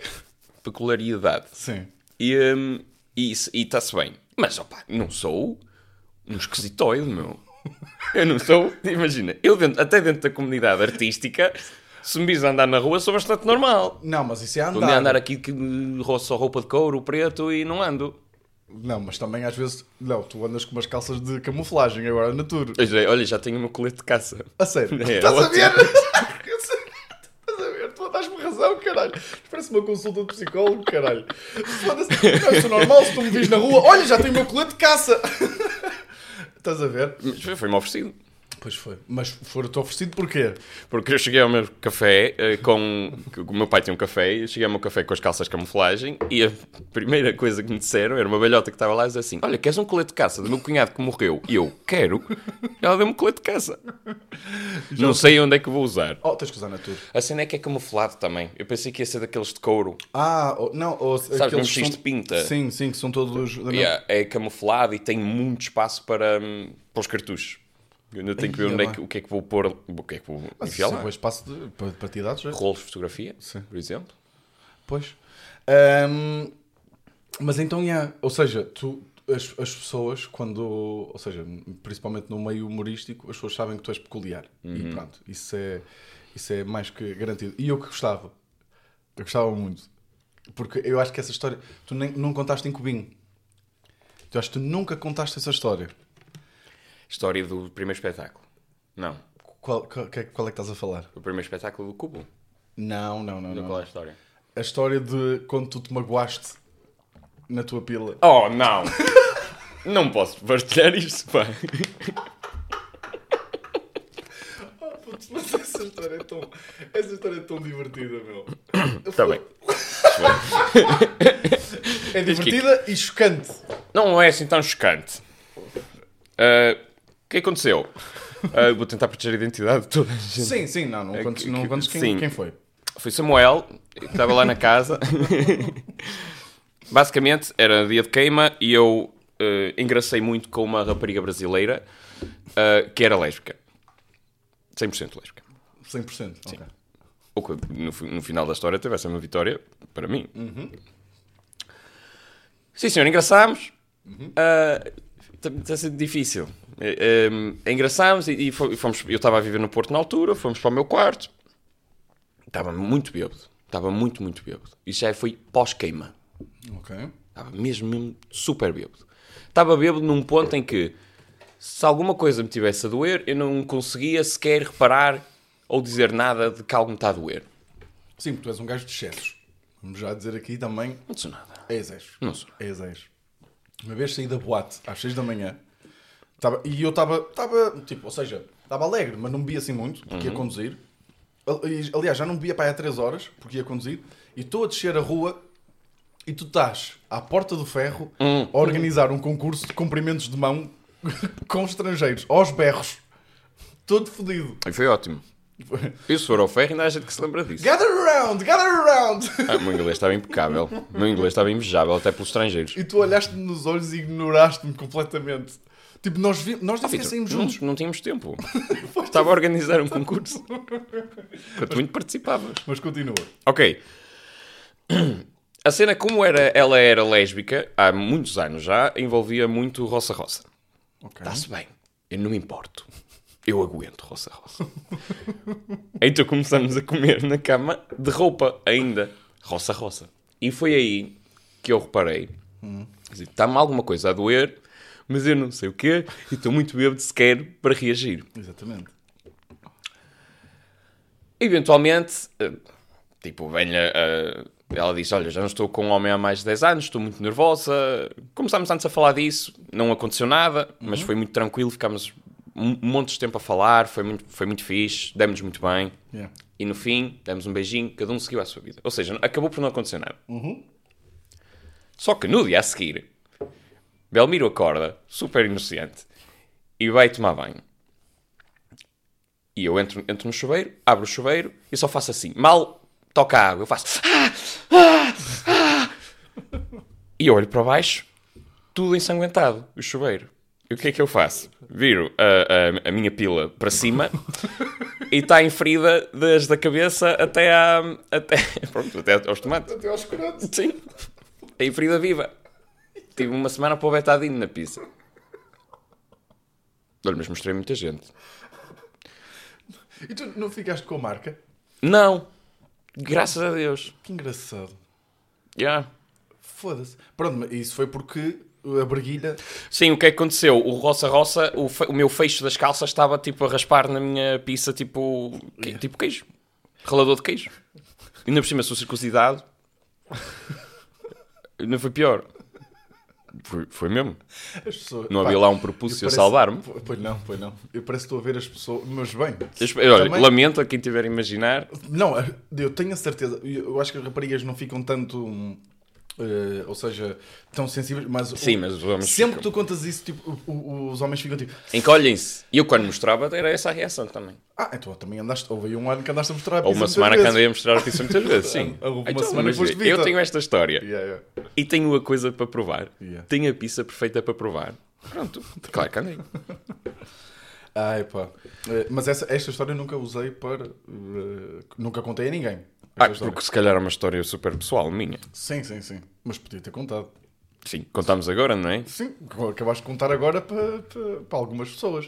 Sim. E está-se bem. Mas, opa, não sou um esquisitoide, meu. Eu não sou... Imagina, até dentro da comunidade artística, se me vis a andar na rua, sou bastante normal. Não, mas isso é andar. Estou a andar aqui que roço roupa de couro preto e não ando. Não, mas também às vezes... Não, tu andas com umas calças de camuflagem agora na tour. Olha, já tenho o meu colete de caça. A sério? É, Estás a ótimo. ver? Estás a ver? Tu dás-me razão, caralho. Parece uma consulta de psicólogo, caralho. Foda-se. Não, isso é normal se tu me vis na rua. Olha, já tenho o meu colete de caça. Estás a ver? Foi-me oferecido. Pois foi. Mas foi-te oferecido porquê? Porque eu cheguei ao meu café o meu pai tinha um café e eu cheguei ao meu café com as calças de camuflagem e a primeira coisa que me disseram era uma velhota que estava lá e dizia assim: olha, queres um colete de caça do meu cunhado que morreu? E eu, quero. Ela deu-me um colete de caça. Não sei onde é que vou usar. Tens que usar na tour. A cena é que é camuflado também. Eu pensei que ia ser daqueles de couro. Não. Sabes, aqueles um X de pinta. Sim, que são todos... É camuflado e tem muito espaço para os cartuchos. Eu ainda tenho que ver o que é que vou pôr, o que é que vou enfiar lá. Mas espaço para ti dados, já? Rolos de fotografia, Sim. por exemplo. Pois. Mas então, ou seja, as pessoas, ou seja, principalmente no meio humorístico, as pessoas sabem que tu és peculiar. E pronto, isso é mais que garantido. E eu gostava muito. Porque eu acho que essa história, tu não contaste em cubinho. Eu acho que tu nunca contaste essa história. História do primeiro espetáculo. Não. Qual é que estás a falar? O primeiro espetáculo do Cubo. Não. Qual é a história? A história de quando tu te magoaste na tua pila. Oh, não! Não posso partilhar isto, pá. Mas essa história é tão divertida, meu. Está bem. É divertida e chocante. Não é assim tão chocante. O que aconteceu? Vou tentar proteger a identidade de toda a gente. Sim, não contes quem foi. Foi Samuel, que estava lá na casa. Basicamente, era dia de queima e eu engracei muito com uma rapariga brasileira que era lésbica. 100% lésbica. 100%? Sim. Ok. O que no final da história tivesse uma vitória para mim. Sim, senhor, engraçámos. Está a ser difícil. Engraçámos e fomos. Eu estava a viver no Porto na altura, fomos para o meu quarto. Estava muito bêbado. Estava muito, muito bêbado. Isso já foi pós-queima. Ok. Estava mesmo super bêbado. Estava bêbado num ponto em que, se alguma coisa me tivesse a doer, eu não conseguia sequer reparar ou dizer nada de que algo me está a doer. Sim, porque tu és um gajo de excessos. Vamos já dizer aqui também. Não sou nada. É excesso. Não sou. É excesso. Uma vez saí da boate às 6 da manhã e eu estava tipo, ou seja, estava alegre, mas não bebia assim muito, porque ia conduzir. Aliás, já não bebia para aí há 3 horas, porque ia conduzir. E estou a descer a rua e tu estás à porta do ferro a organizar um concurso de cumprimentos de mão com estrangeiros, aos berros. Todo fodido. E foi ótimo. E se for ao ferro, ainda há gente que se lembra disso. Gather around, gather around. O meu inglês estava impecável. O meu inglês estava invejável, até pelos estrangeiros. E tu olhaste-me nos olhos e ignoraste-me completamente. Tipo, nós nem sequer saímos juntos. Não tínhamos tempo. Estava a organizar um concurso. Quanto muito participavas. Mas continua. Ok. A cena, como ela era lésbica, há muitos anos já, envolvia muito roça-roça. Ok. Está-se bem. Eu não me importo. Eu aguento roça-roça. Então começamos a comer na cama de roupa ainda. Roça-roça. E foi aí que eu reparei. Está-me alguma coisa a doer, mas eu não sei o quê. E estou muito bêbado sequer para reagir. Exatamente. Eventualmente, tipo, ela disse, olha, já não estou com um homem há mais de 10 anos, estou muito nervosa. Começámos antes a falar disso, não aconteceu nada, mas foi muito tranquilo, ficámos um monte de tempo a falar, foi muito fixe, demos muito bem. Yeah. E no fim, demos um beijinho, cada um seguiu a sua vida. Ou seja, acabou por não acontecer nada. Só que no dia a seguir, Belmiro acorda, super inocente, e vai tomar banho. E eu entro no chuveiro, abro o chuveiro e só faço assim. Mal toca a água, eu faço... E eu olho para baixo, tudo ensanguentado, o chuveiro. E o que é que eu faço? Viro a minha pila para cima e está em ferida desde a cabeça até aos tomates. Até aos corotes. Sim. É em ferida viva. Tive uma semana para o betadine na pizza. Olha, mas mostrei muita gente. E tu não ficaste com a marca? Não. Graças a Deus. Que engraçado. Yeah. Foda-se. Pronto, mas isso foi porque a breguilha... Sim, o que é que aconteceu? O roça-roça, o meu fecho das calças estava tipo a raspar na minha pizza, tipo queijo. Ralador de queijo. E ainda por cima sou circuncidado. Ainda foi pior. Foi mesmo. As pessoas... Não havia lá um propúcio a salvar-me. Pois não. Eu parece que estou a ver as pessoas... Mas bem... Olha, também... lamento a quem tiver a imaginar. Não, eu tenho a certeza. Eu acho que as raparigas não ficam tanto... ou seja, tão sensíveis, mas... Sim, mas os homens sempre ficam. que tu contas isso, tipo, os homens ficam tipo... Encolhem-se. E eu quando mostrava era essa a reação também. Então também andaste... Houve aí um ano que andaste a mostrar a pizza Ou uma muitas semana que vezes. andei a mostrar a pizza muitas vezes, sim. Houve uma Então, semana mas que foste eu Vitor. tenho esta história. Yeah. E tenho a coisa para provar. Yeah. Tenho a pizza perfeita para provar. Pronto. Claro que andei. Ai pá. Mas esta história eu nunca usei para... nunca contei a ninguém. Porque se calhar é uma história super pessoal minha. Sim. Mas podia ter contado. Sim, contamos agora, não é? Sim, acabaste de contar agora para algumas pessoas.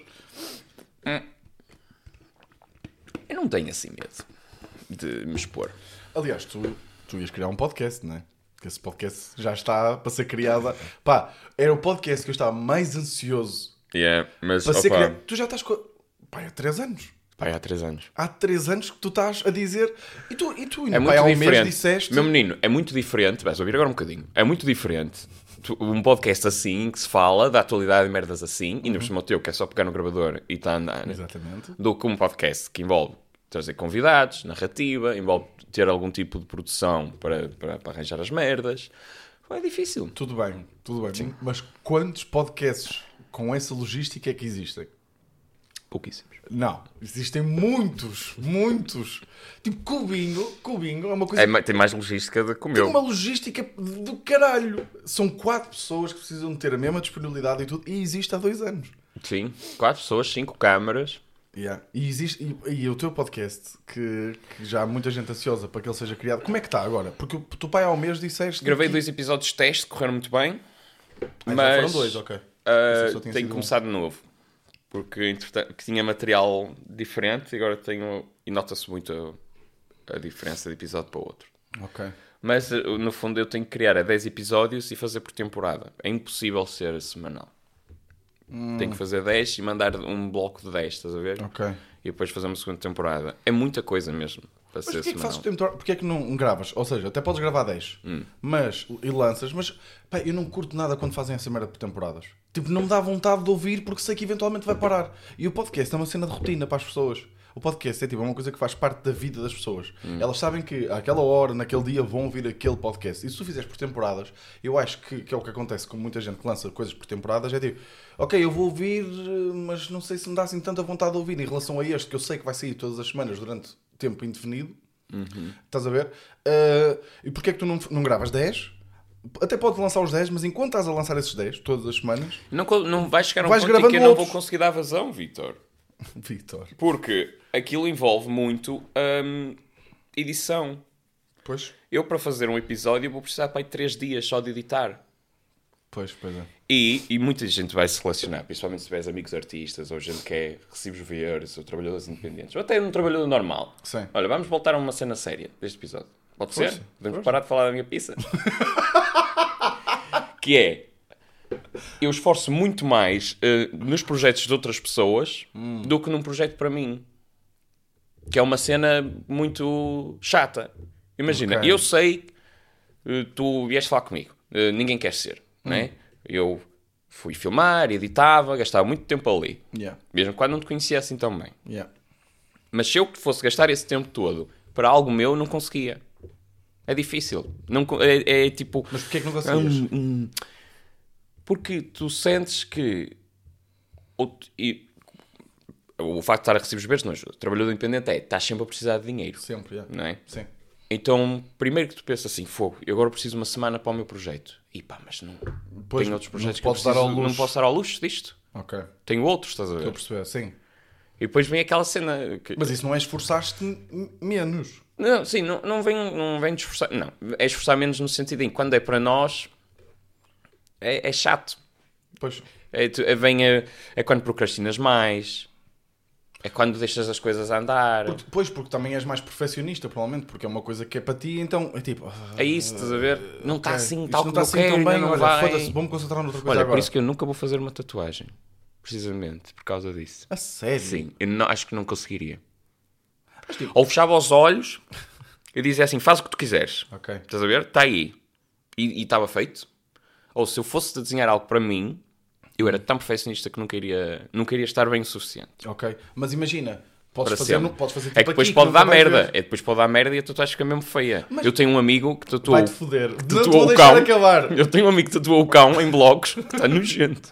Eu não tenho assim medo de me expor. Aliás, tu ias criar um podcast, não é? Que esse podcast já está para ser criado. Pá, era o podcast que eu estava mais ansioso Mas, para ser criado. Tu já estás com... Pá, há 3 anos. Pai, há 3 anos. Há 3 anos que tu estás a dizer... E tu É muito pai, há um mês diferente. disseste... Meu menino, é muito diferente. Vais ouvir agora um bocadinho. É muito diferente. Um podcast assim, que se fala da atualidade e merdas assim, ainda por cima o teu, que é só pegar no gravador e está a andar. Exatamente. Do que um podcast que envolve trazer convidados, narrativa, envolve ter algum tipo de produção para arranjar as merdas. É difícil. Tudo bem. Sim. Mas quantos podcasts com essa logística é que existem? Pouquíssimos. Não. Existem muitos. Tipo, Cubingo é uma coisa... Tem mais logística do que o Tem meu. uma logística do caralho. São 4 pessoas que precisam ter a mesma disponibilidade e tudo. E existe há 2 anos. Sim, 4 pessoas, 5 câmaras. Yeah. E existe... E o teu podcast, que já há muita gente ansiosa para que ele seja criado, como é que está agora? Porque o teu pai há um mês disseste... Gravei que... 2 episódios de teste, correram muito bem. Já Mas foram 2, ok. tenho que começar de novo. Porque entretanto, que tinha material diferente e agora tenho... E nota-se muito a diferença de episódio para o outro. Ok. Mas no fundo eu tenho que criar 10 episódios e fazer por temporada. É impossível ser semanal. Tenho que fazer 10 e mandar um bloco de 10, estás a ver? Ok. E depois fazer uma segunda temporada. É muita coisa mesmo para Mas ser porquê que semanal. fazes temporada? Porquê é que não gravas? Ou seja, até podes gravar 10, e lanças, mas pá, eu não curto nada quando fazem essa merda por temporadas. Tipo, não me dá vontade de ouvir porque sei que eventualmente vai parar. E o podcast é uma cena de rotina para as pessoas. O podcast é tipo uma coisa que faz parte da vida das pessoas. Elas sabem que àquela hora, naquele dia, vão ouvir aquele podcast. E se tu fizeres por temporadas, eu acho que é o que acontece com muita gente que lança coisas por temporadas, é tipo, ok, eu vou ouvir, mas não sei se me dá assim tanta vontade de ouvir em relação a este, que eu sei que vai sair todas as semanas durante tempo indefinido. Estás a ver? E porquê é que tu não gravas 10? Até pode lançar os 10, mas enquanto estás a lançar esses 10, todas as semanas... Não vais chegar a um Vais ponto em que gravando eu não outros. vou conseguir dar vazão, Vítor. Victor. Porque aquilo envolve muito edição. Pois. Eu, para fazer um episódio, vou precisar para aí 3 dias só de editar. Pois é. E muita gente vai se relacionar, principalmente se tiveres amigos artistas, ou gente que é recibos verdes, ou trabalhadores independentes, ou até um trabalhador normal. Sim. Olha, vamos voltar a uma cena séria deste episódio. Pode ser? Força. Podemos parar de falar da minha pizza? Que é... Eu esforço muito mais nos projetos de outras pessoas do que num projeto para mim. Que é uma cena muito chata. Imagina, Ok. eu sei... tu vieste falar comigo. Ninguém quer ser, não é? Eu fui filmar, editava, gastava muito tempo ali. Yeah. Mesmo quando não te conhecia assim tão bem. Yeah. Mas se eu fosse gastar esse tempo todo para algo meu, não conseguia. É difícil. Não, é tipo... Mas porquê é que não conseguias? Porque tu sentes que... O facto de estar a recibos verdes não ajuda. O trabalhador independente estás sempre a precisar de dinheiro. Sempre, yeah. Não é? Sim. Então, primeiro que tu pensas assim, fogo, eu agora preciso de uma semana para o meu projeto. E pá, mas não... Pois, tenho outros projetos que não eu podes dar preciso, ao luxo. não posso dar ao luxo disto. Ok. Tenho outros, estás a ver? Estou a perceber, sim. E depois vem aquela cena... Que... Mas isso não é esforçar-te menos. Não, sim, não vem de esforçar... Não, é esforçar menos no sentido em que quando é para nós, é chato. Pois. É quando procrastinas mais... É quando deixas as coisas a andar. Porque também és mais perfeccionista, provavelmente, porque é uma coisa que é para ti, então é tipo... É isso, estás a ver? Não está ok, assim isto tal não como está eu assim quero, tão bem, ainda não olha, vai. foda-se, vou-me concentrar noutra coisa Olha, agora. por isso que eu nunca vou fazer uma tatuagem. Precisamente, por causa disso. A sério? Sim, eu acho que não conseguiria. Mas, tipo, Ou fechava os olhos e dizia assim, faz o que tu quiseres. ok. Estás a ver? Está aí. E estava feito. Ou se eu fosse desenhar algo para mim, eu era tão perfeccionista que nunca iria estar bem o suficiente. Ok. Mas imagina, Para podes fazer sempre. tipo É que depois aqui, pode nunca dar vais merda. ver. É depois pode dar merda e a tatuagem fica mesmo feia. Mas- Eu tenho um amigo que tatuou... Vai-te foder. Não te tatuou vou o deixar cão. acabar. Eu tenho um amigo que tatuou o cão em blocos. Está nojento.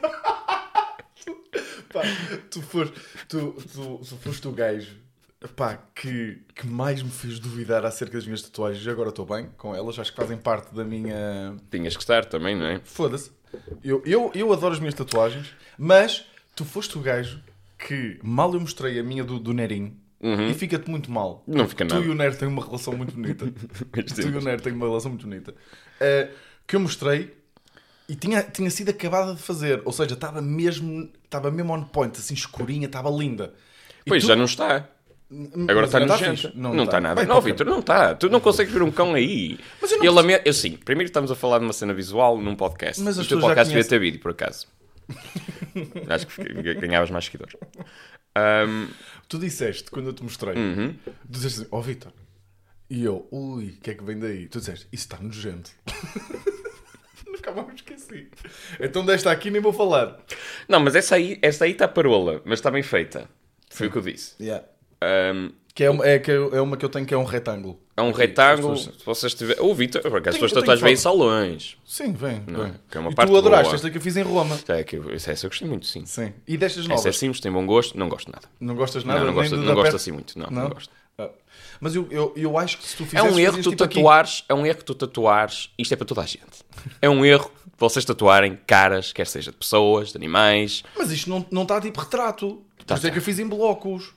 Pá, tu foste o gajo, pá, que mais me fez duvidar acerca das minhas tatuagens. E agora estou bem com elas, acho que fazem parte da minha... Tinhas que estar também, não é? Foda-se. Eu adoro as minhas tatuagens, mas tu foste o gajo que mal eu mostrei a minha do Nerinho e fica-te muito mal. Não fica Tu nada. e o Nero têm uma relação muito bonita. Mas Tu e o Nero têm uma relação muito bonita. Que eu mostrei e tinha sido acabada de fazer. Ou seja, estava mesmo on point, assim escurinha, estava linda. E Pois, tu- já não está. Agora Mas está ainda nojento. fixe. Não está nada. Vai, Não, toca. Vitor, não está. Tu não consegues ver um cão aí. Mas eu não Eu sim, primeiro estamos a falar de uma cena visual num podcast. Mas as O teu pessoas já podcast devia conhecem. ter vídeo, por acaso. Acho que ganhavas mais seguidores. Tu disseste, quando eu te mostrei, tu disseste assim, Vitor. E eu, ui, o que é que vem daí? Tu disseste, isso está nojento. Nunca mais me esqueci. Então desta aqui nem vou falar. Não, mas essa aí está parola, mas está bem feita. Foi o que eu disse. Que é uma que eu tenho que é um retângulo. É um Aqui, retângulo. as pessoas- Se vocês tiverem... Ô, Vitor, por acaso, as tuas eu tenho tatuagens vêm em foto. salões. Sim, vem. que é uma E parte tu adoraste boa. esta que eu fiz em Roma. Essa eu gostei muito, sim. Sim. E destas Essa é novas? simples, tem bom gosto. Não gosto nada. Não gostas nada? Não nem gosto, de não dar gosto perto? assim muito. Não gosto. Ah. Mas eu acho que se tu É fizesse... um erro fazias tu tipo aqui. tatuares, isto é para toda a gente. É um erro vocês tatuarem caras, quer seja de pessoas, de animais. Mas isto não está tipo retrato. Por isso é que eu fiz em blocos.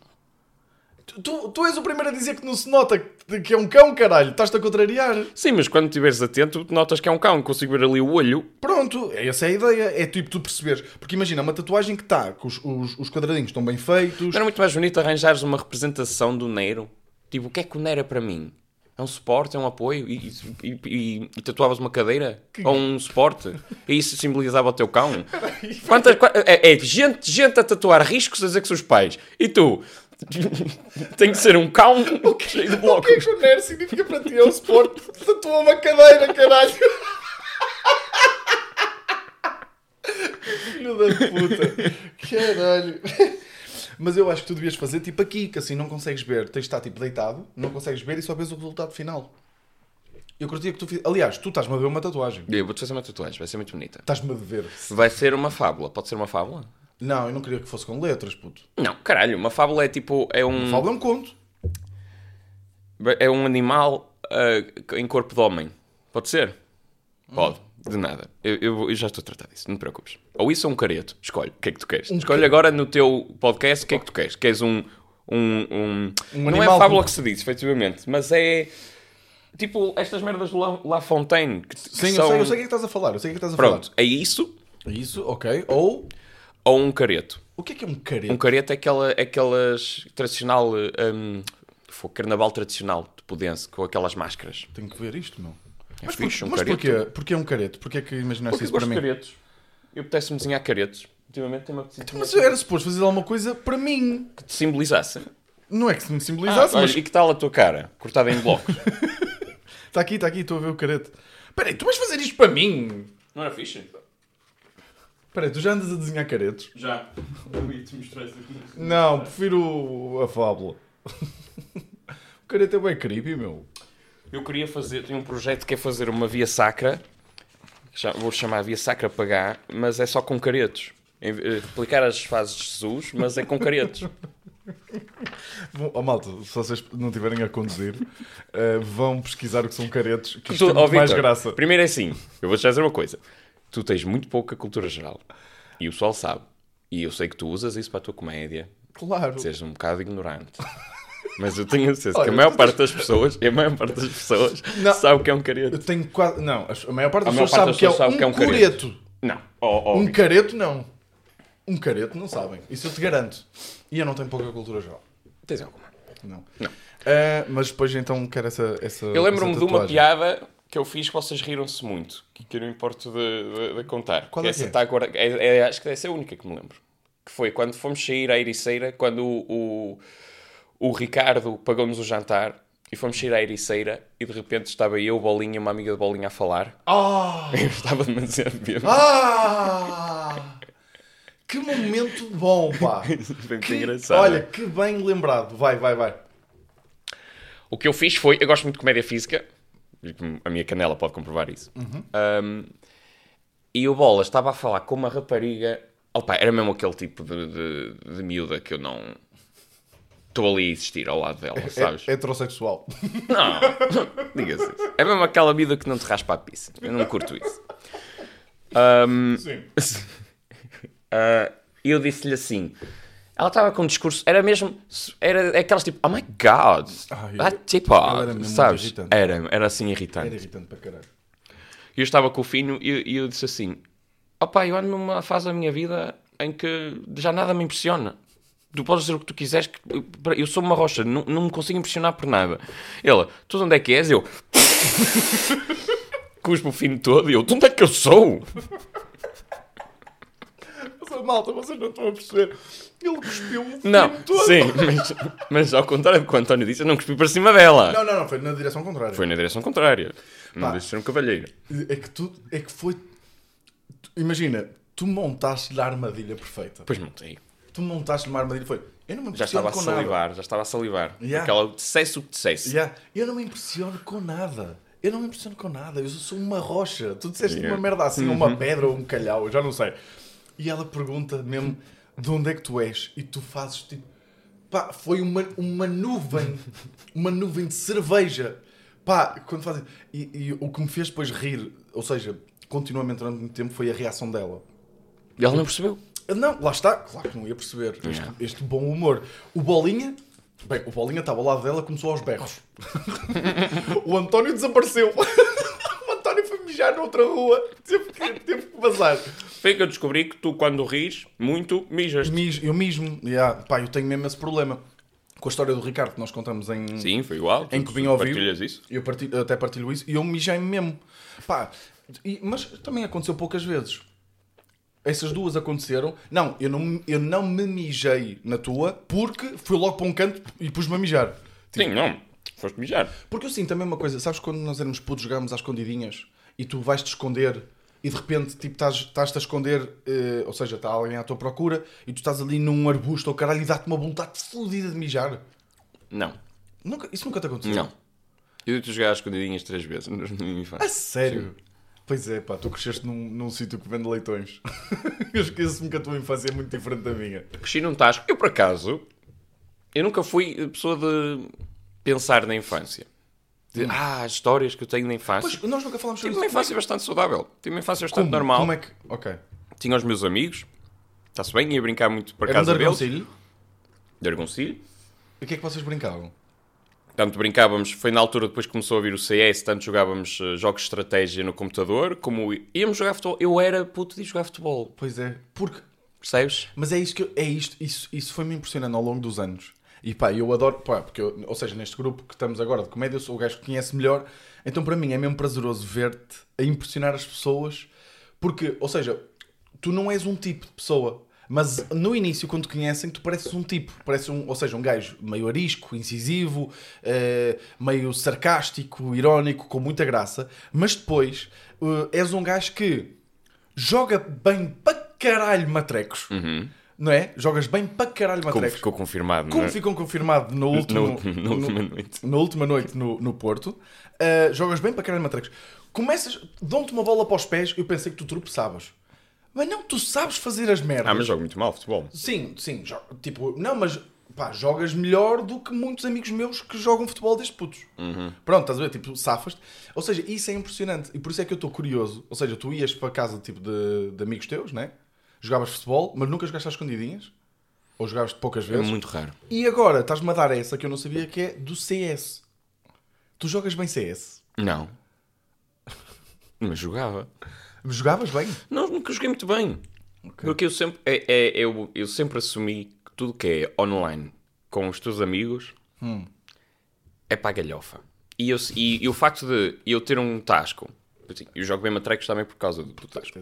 Tu és o primeiro a dizer que não se nota que é um cão, caralho. Estás-te a contrariar. Sim, mas quando estiveres atento, notas que é um cão, consigo ver ali o olho. Pronto, essa é a ideia. É tipo tu perceberes. Porque imagina, uma tatuagem que está, que os quadradinhos estão bem feitos. Não era muito mais bonito arranjares uma representação do Nero? Tipo, o que é que o Nero é para mim? É um suporte, é um apoio? E tatuavas uma cadeira? Ou um suporte? E isso simbolizava o teu cão? Gente a tatuar riscos a dizer que são os pais. E tu? Tem que ser um cão cheio de O blocos. que é que o nerd significa para ti? É um suporte. Tatuou uma cadeira, caralho. Filho da puta. Caralho. Mas eu acho que tu devias fazer tipo aqui, que assim não consegues ver. Tens de estar tipo deitado, não consegues ver e só vês o resultado final. Eu curtia que tu fizesse. Aliás, tu estás-me a ver uma tatuagem. Eu vou-te fazer uma tatuagem, vai ser muito bonita. Estás-me a dever. Vai ser uma fábula. Pode ser uma fábula? Não, eu não queria que fosse com letras, puto. Não, caralho. Uma fábula é tipo... Fala um conto. É um animal em corpo de homem. Pode ser? Pode. De nada. Eu já estou a tratar disso. Não te preocupes. Ou isso ou um careto. Escolhe. O que é que tu queres? Escolhe agora no teu podcast o que é que tu queres. Queres não é a fábula que se diz, efetivamente. Mas é... Tipo, estas merdas do La Fontaine. Sim, eu sei o que é que estás a falar. Pronto. É isso... Isso, ok. Ou um careto. o que é um careto? Um careto é aquelas tradicional... carnaval tradicional de Pudense, com aquelas máscaras. Tenho que ver isto, meu. Mas fixe, um mas careto. porquê um careto? Porquê é que imaginaste Porque isso para gosto mim? de caretos. Eu apetece-me desenhar caretos. Ultimamente tem-me apetecido. Mas era suposto fazer alguma coisa para mim. Que te simbolizasse. Não é que se me simbolizasse, Olha, mas... e que tal a tua cara? Cortada em blocos. Está aqui, estou a ver o careto. Espera aí, tu vais fazer isto para mim? Não era fixe? Espera aí, tu já andas a desenhar caretos? Já. Eu ia-te mostrar isso aqui. Não, prefiro a fábula. O careto é bem creepy, meu. Eu queria fazer... Tenho um projeto que é fazer uma via sacra. Vou chamar Via Sacra Pagá, mas é só com caretos. Replicar as fases de Jesus, mas é com caretos. Bom, malta, se vocês não estiverem a conduzir, vão pesquisar o que são caretos, que isto tem muito mais graça. Primeiro é assim, eu vou-te dizer uma coisa. Tu tens muito pouca cultura geral. E o pessoal sabe. E eu sei que tu usas isso para a tua comédia. Claro. Sejas um bocado ignorante. Mas eu tenho a certeza que a maior parte das pessoas sabe o que é um careto. Eu tenho quase... Não, a maior parte das pessoas sabe que é um careto. Não. Um careto, não. Um careto, não sabem. Isso eu te garanto. E eu não tenho pouca cultura geral. Tens alguma? Não. Mas depois então quero essa eu lembro-me de uma piada que eu fiz que vocês riram-se muito. Que eu não importo de contar. Qual é que essa está agora... acho que essa é a única que me lembro. Que foi quando fomos sair à Ericeira, quando o Ricardo pagou-nos o jantar e fomos sair à Ericeira e de repente estava eu, Bolinha e uma amiga de Bolinha a falar. Eu estava demasiado bêbado. Que momento bom, pá. Foi muito engraçado. Olha, que bem lembrado. Vai. O que eu fiz foi... Eu gosto muito de comédia física. A minha canela pode comprovar isso. E o Bola estava a falar com uma rapariga... Opa, era mesmo aquele tipo de miúda que eu não... Estou ali a existir ao lado dela, sabes? Heterossexual. Não, diga-se isso. É mesmo aquela miúda que não te raspa a pizza. Eu não curto isso. Sim. E eu disse-lhe assim... Ela estava com um discurso... Era aquelas tipo... Oh my God! Tipo... Sabes? Era assim irritante. Era irritante para caralho. E eu estava com o Fino e eu disse assim... Opa, eu ando numa fase da minha vida em que já nada me impressiona. Tu podes dizer o que tu quiseres, que eu sou uma rocha, não me consigo impressionar por nada. Ela, tu de onde é que és? Eu... Cuspo o Fino todo e eu, de onde é que eu sou? Malta, vocês não estão a perceber. Ele cuspiu o Fino Não, todo. sim, mas ao contrário do que o António disse, eu não cuspi para cima dela. Não, foi na direção contrária. Foi na direção contrária. Não deixe de ser um cavalheiro. É que foi... Imagina, tu montaste-lhe a armadilha perfeita. Pois montei. Tu montaste uma armadilha, foi... Eu não me Já impressiono estava a salivar. Yeah. Aquela dissesse o que dissesse. Eu não me impressiono com nada. Eu sou uma rocha. Tu disseste uma merda assim, uma pedra ou um calhau, eu já não sei. E ela pergunta mesmo de onde é que tu és. E tu fazes tipo... Pá, foi uma nuvem de cerveja. Pá, quando fazem... E o que me fez depois rir, ou seja, continuamente durante muito tempo, foi a reação dela. E ela não percebeu. Não, lá está. Claro que não ia perceber este bom humor. O Bolinha estava ao lado dela e começou aos berros. O António desapareceu. O António foi mijar noutra rua. Teve que vazar. Foi que eu descobri que tu, quando ris, muito mijas. Eu mesmo. Pá, eu tenho mesmo esse problema. Com a história do Ricardo que nós contamos em... Sim, foi igual. Em que vinha ao vivo. Partilhas isso? Eu até partilho isso. E eu mijei-me mesmo. Pá, mas também aconteceu poucas vezes. Essas duas aconteceram. Não, eu não me mijei na tua porque fui logo para um canto e pus-me a mijar. Tipo, sim, não. Foste mijar. Porque eu sinto também uma coisa. Sabes quando nós éramos putos, jogámos às escondidinhas e tu vais-te esconder e de repente tipo, estás-te a esconder, ou seja, está alguém à tua procura e tu estás ali num arbusto ou caralho e dá-te uma vontade fodida de mijar? Não. Isso nunca te aconteceu? Não. Eu devo jogar às escondidinhas 3 vezes na minha infância. A sério? Sim. Pois é, pá, tu cresceste num sítio que vende leitões. Eu esqueço-me que a tua infância é muito diferente da minha. Cresci num tasco. Eu, por acaso, eu nunca fui pessoa de pensar na infância. As histórias que eu tenho na infância. Pois, nós nunca falamos sobre isso. Tive uma infância bastante saudável. Tive uma infância bastante normal. Como é que... Ok. Tinha os meus amigos. Está-se bem, ia brincar muito para casa deles. Argoncilho? De Argoncilho. E o que é que vocês brincavam? Tanto brincávamos, foi na altura depois que começou a vir o CS, tanto jogávamos jogos de estratégia no computador, como íamos jogar futebol. Eu era puto de jogar futebol. Pois é, porque... Percebes? Mas é isso foi-me impressionando ao longo dos anos. E pá, eu adoro, pá, porque ou seja, neste grupo que estamos agora de comédia, eu sou o gajo que conhece melhor, então para mim é mesmo prazeroso ver-te a impressionar as pessoas, porque, ou seja, tu não és um tipo de pessoa, mas no início, quando te conhecem, tu pareces um tipo, ou seja, um gajo meio arisco, incisivo, meio sarcástico, irónico, com muita graça, mas depois és um gajo que joga bem para caralho matrecos. Não é? Jogas bem para caralho matrecos. Como ficou confirmado, Como não é? ficou confirmado na última noite. Na última noite no Porto. Jogas bem para caralho matrecos. Dão-te uma bola para os pés, eu pensei que tu tropeçavas. Mas não, tu sabes fazer as merdas. Mas jogo muito mal futebol. Sim. Tipo, não, mas pá, jogas melhor do que muitos amigos meus que jogam futebol desde putos. Pronto, estás a ver? Tipo, safas-te. Ou seja, isso é impressionante. E por isso é que eu estou curioso. Ou seja, tu ias para casa tipo de amigos teus, né? Jogavas futebol, mas nunca jogaste às escondidinhas? Ou jogavas poucas vezes? É muito raro. E agora estás-me a dar essa que eu não sabia, que é do CS. Tu jogas bem CS? Não. Mas jogava. Jogavas bem? Não, nunca joguei muito bem. Okay. Porque eu sempre assumi que tudo que é online com os teus amigos é para a galhofa. E o facto de eu ter um tasco, assim, eu jogo bem matrecos também por causa do tasco.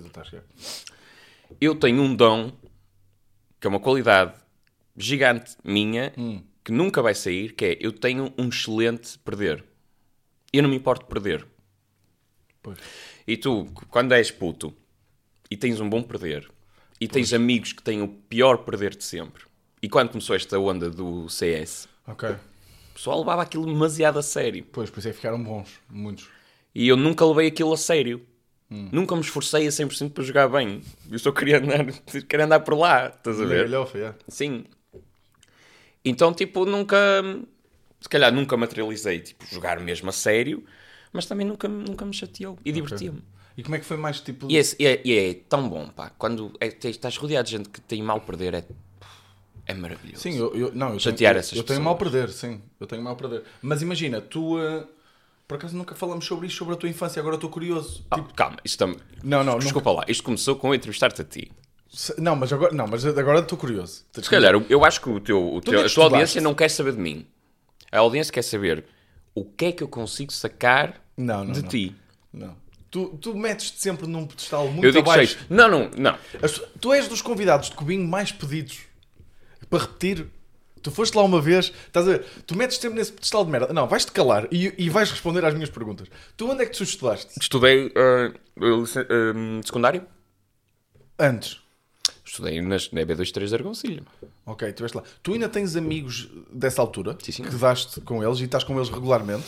Eu tenho um dom, que é uma qualidade gigante minha, que nunca vai sair, que é, eu tenho um excelente perder. Eu não me importo de perder. Pois. E tu, quando és puto, e tens um bom perder, e tens amigos que têm o pior perder de sempre, e quando começou esta onda do CS, o pessoal levava aquilo demasiado a sério. Pois, por isso é que ficaram bons, muitos. E eu nunca levei aquilo a sério. Nunca me esforcei a 100% para jogar bem. Eu só queria andar por lá, estás a ver? Sim. Então, tipo, se calhar nunca materializei, tipo, jogar mesmo a sério, mas também nunca me chateou e divertia-me. E como é que foi mais, tipo... E é tão bom, pá. Quando estás rodeado de gente que tem mal perder, é maravilhoso. Sim, eu chatear essas pessoas. Eu tenho mal perder, sim. Eu tenho mal perder. Mas imagina, tu... Por acaso nunca falamos sobre isto, sobre a tua infância, agora estou curioso. Tipo... Calma, isto também... Não, desculpa lá, isto começou com eu entrevistar-te a ti. Não, mas agora estou curioso. Se calhar, eu acho que a tua audiência não quer saber de mim. A audiência quer saber o que é que eu consigo sacar de ti. Não. Tu metes-te sempre num pedestal muito abaixo. Não. Tu és dos convidados de Cubinho mais pedidos para repetir. Tu foste lá uma vez, estás a ver? Tu metes sempre nesse pedestal de merda. Não, vais-te calar e vais responder às minhas perguntas. Tu onde é que tu estudaste? Estudei secundário? Antes? Estudei na EB23 de Argoncilho. Ok, tu lá. Tu ainda tens amigos dessa altura? Sim. Que daste com eles e estás com eles regularmente?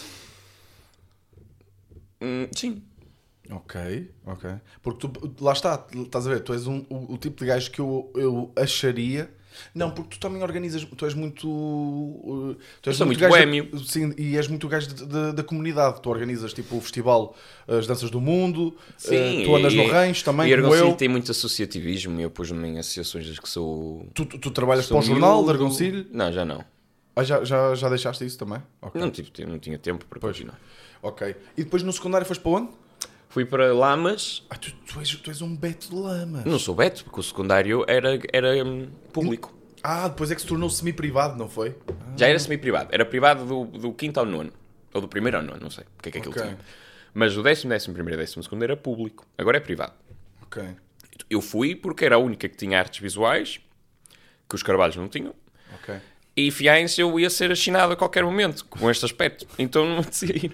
Sim. Ok. Porque tu, lá está, estás a ver? Tu és o tipo de gajo que eu acharia... Não, porque tu também organizas, tu és muito boémio. Sim, e és muito gajo da comunidade. Tu organizas tipo o festival As Danças do Mundo, sim, tu andas no rancho também, e como eu. tem muito associativismo, eu pus-me em associações que sou... Tu trabalhas para o jornal de Argoncilho? Não, já não. Já deixaste isso também? Okay. Não tinha tempo para continuar. Ok. E depois no secundário foste para onde? Fui para Lamas. Tu és um beto de Lamas. Não sou beto, porque o secundário era público. Depois é que se tornou semi-privado, não foi? Já era semi-privado. Era privado do 5º ao 9º. Ou do 1º ao 9º, não sei o que é que aquilo tinha. Mas o 10º, 11º e 12º era público. Agora é privado. Ok. Eu fui porque era a única que tinha artes visuais, que os Carvalhos não tinham. Ok. E Fiães eu ia ser assinado a qualquer momento, com este aspecto. Então não me apetecia ir.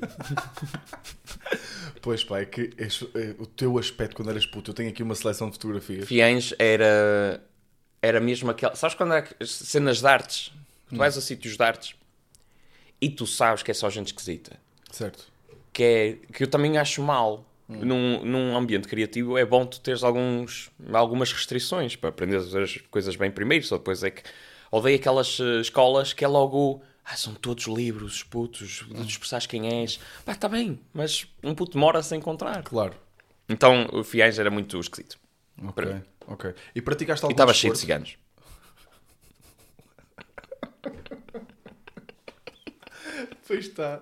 Pois pá, é que o teu aspecto quando eras puto, eu tenho aqui uma seleção de fotografias. Fiães era mesmo aquela... Sabes quando há cenas de artes? Tu vais a sítios de artes e tu sabes que é só gente esquisita. Certo. Que eu também acho mal. Num ambiente criativo é bom tu teres algumas restrições para aprender a fazer as coisas bem primeiro, só depois é que odeio aquelas escolas que é logo são todos livros, os putos, de expressares quem és. Pá, está bem, mas um puto demora-se a encontrar. Claro. Então o Fiães era muito esquisito. Ok. E praticaste E algum estava cheio de desporto? ciganos. Pois está.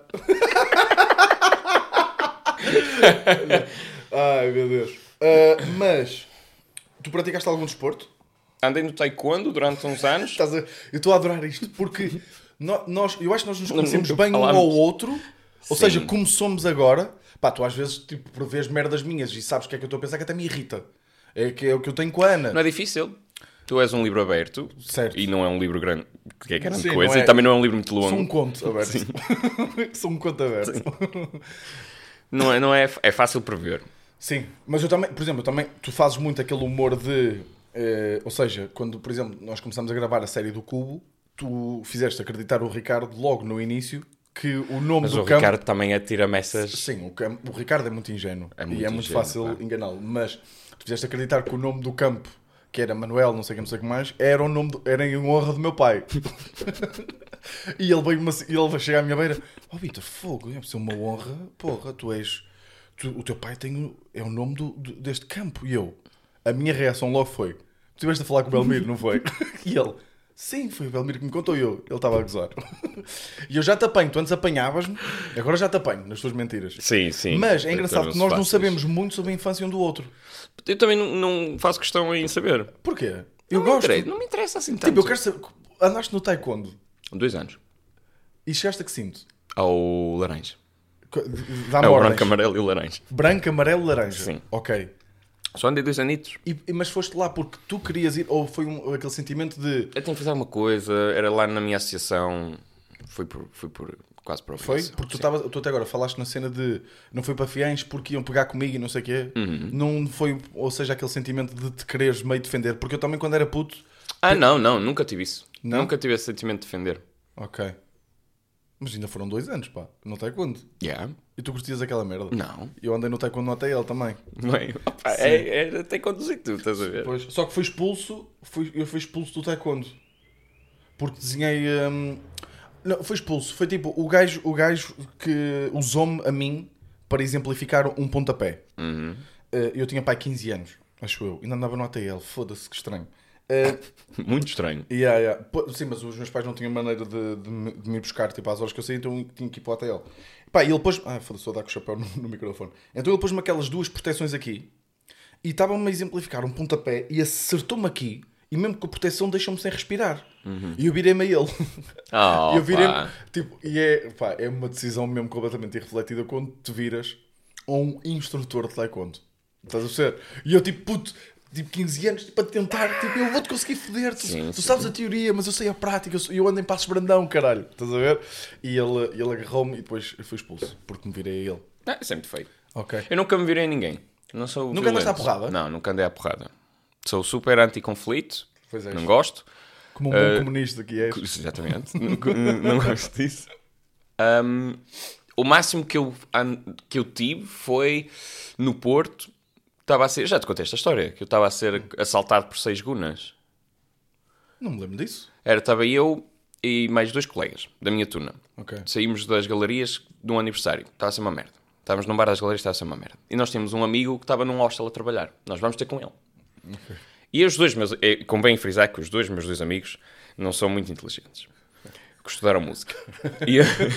Ai, meu Deus. Mas, tu praticaste algum desporto? Andei no taekwondo durante uns anos. Eu estou a adorar isto, porque eu acho que nós nos conhecemos Nunca bem um falámos. ao outro. Ou Sim. seja, como somos agora, pá, tu às vezes tipo, prevês merdas minhas e sabes o que é que eu estou a pensar que até me irrita. É o que eu tenho com a Ana. Não é difícil. Tu és um livro aberto. Certo. E não é um livro grande, que é grande Sim, coisa. não é- E também não é um livro muito longo. Sou um conto aberto. Sou um conto aberto. Não é fácil prever. Sim, mas eu também, por exemplo, tu fazes muito aquele humor de... ou seja, quando, por exemplo, nós começamos a gravar a série do Cubo, tu fizeste acreditar o Ricardo logo no início que o nome Mas do o campo... Ricardo também atira messas. Sim, o Ricardo é muito ingênuo. É muito e é muito ingênuo, fácil pá. enganá-lo. Mas tu fizeste acreditar que o nome do campo, que era Manuel, não sei o que mais, era em honra do meu pai. E ele veio chegar à minha beira: "Oh Vitor, fogo, é ser uma honra, porra, o teu pai é o nome deste campo." E a minha reação logo foi: "Tu estiveste a falar com o Belmiro, não foi?" E ele: "Sim, foi o Belmiro que me contou." Ele estava a gozar. E eu já te apanho, tu antes apanhavas-me, agora já te apanho nas tuas mentiras. Sim, sim. Mas é engraçado que nós não Fáceis. sabemos muito sobre a infância um do outro. Eu também não faço questão em saber. Porquê? Eu gosto. Não me interessa assim tanto. Tipo, eu quero saber. Andaste no taekwondo 2 anos. e chegaste a que cinto? Ao laranja. Dá-me É o ordens. branco, amarelo e o laranja. Branco, amarelo, laranja. Sim. Ok. Só andei 2 anitos. Mas foste lá porque tu querias ir, ou foi aquele sentimento de... Eu tenho que fazer alguma coisa. Era lá na minha associação. Fui por quase por Foi? obrigação. Porque tu até agora falaste na cena de não foi para Fiães porque iam pegar comigo e não sei o quê. Não foi, ou seja, aquele sentimento de te quereres meio defender. Porque eu também, quando era puto... Não, nunca tive isso. Não? Nunca tive esse sentimento de defender. Ok. Mas ainda foram 2 anos, pá, no taekwondo. Yeah. E tu curtias aquela merda? Não. Eu andei no taekwondo no ATL também. Não é? Opa, tem conduzir tu, estás a ver? Pois. Só que fui expulso, eu fui expulso do taekwondo. Porque desenhei... Não, foi expulso. Foi tipo o gajo que usou-me a mim para exemplificar um pontapé. Eu tinha pai 15 anos, acho eu. Ainda andava no ATL. Foda-se, que estranho. Muito estranho. Sim, mas os meus pais não tinham maneira de me buscar tipo, às horas que eu saí, então eu tinha que ir para o ATL. Pá, e ele pôs... foda-se, vou dar com o chapéu no microfone. Então ele pôs-me aquelas 2 proteções aqui e estava-me a exemplificar um pontapé e acertou-me aqui e mesmo com a proteção deixou-me sem respirar. E eu virei-me a ele. Oh, E eu virei-me... pá. Tipo, é uma decisão mesmo completamente irrefletida quando te viras a um instrutor de taekwondo. Estás a ver? E eu tipo, puto... Tipo 15 anos, tipo, a tentar, tipo, eu vou-te conseguir foder, tu sabes a teoria, mas eu sei a prática, eu ando em Passos Brandão, caralho, estás a ver? E ele agarrou-me e depois eu fui expulso, porque me virei a ele. É sempre feio. Ok. Eu nunca me virei a ninguém. Não sou Nunca andaste violento. à porrada? Não, nunca andei à porrada. Sou super anti-conflito. Pois é. Não gosto. Como um bom comunista que és. Exatamente. não gosto disso. O máximo que eu tive foi no Porto. Estava a ser... Já te contei esta história. Que eu estava a ser assaltado por 6 gunas. Não me lembro disso. Estava eu e mais 2 colegas da minha turma. Ok. Saímos das galerias de um aniversário. Estava a ser uma merda. Estávamos num bar das galerias, estava a ser uma merda. E nós tínhamos um amigo que estava num hostel a trabalhar. Nós vamos ter com ele. Ok. E os dois meus... Convém frisar que os meus dois amigos não são muito inteligentes. Que estudaram música. E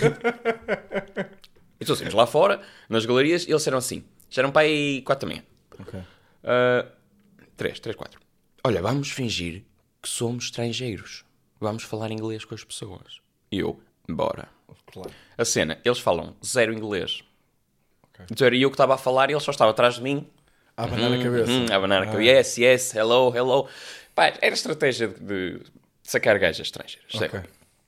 então saímos lá fora, nas galerias, e eles eram assim. Já eram para aí 4 da manhã. Ok. 3, 4. Olha, vamos fingir que somos estrangeiros. Vamos falar inglês com as pessoas. E eu, bora. Claro. A cena, eles falam 0 inglês. Ok. Então era eu que estava a falar e ele só estava atrás de mim. A abanar a cabeça. A abanar a cabeça. Yes, hello. Pá, era estratégia de sacar gajas estrangeiras. Ok. Certo?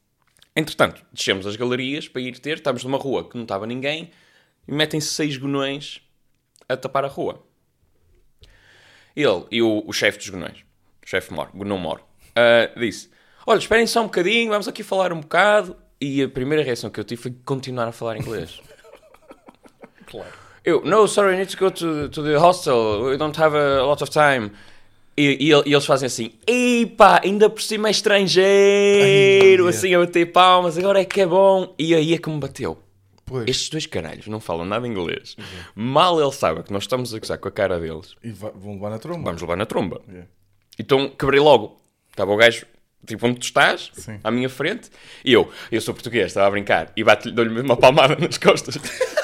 Entretanto, descemos as galerias para ir ter, estamos numa rua que não estava ninguém, e metem-se 6 gonões a tapar a rua. Ele e o chefe dos gonões, o chefe Gonão Mor, disse, olha, esperem só um bocadinho, vamos aqui falar um bocado. E a primeira reação que eu tive foi continuar a falar inglês. Claro. Eu, no, sorry, I need to go to the hostel, we don't have a lot of time. E eles fazem assim, epá, ainda por cima é estrangeiro, Ai, assim a bater palmas, agora é que é bom. E aí é que me bateu. Pois. Estes 2 caralhos não falam nada inglês. Mal ele sabe que nós estamos a gozar com a cara deles, E vão levar na tromba. vamos levar na tromba. Yeah. Então quebrei logo. Estava o gajo, tipo onde tu estás, Sim. à minha frente, e eu sou português, estava a brincar, e dou-lhe uma palmada nas costas.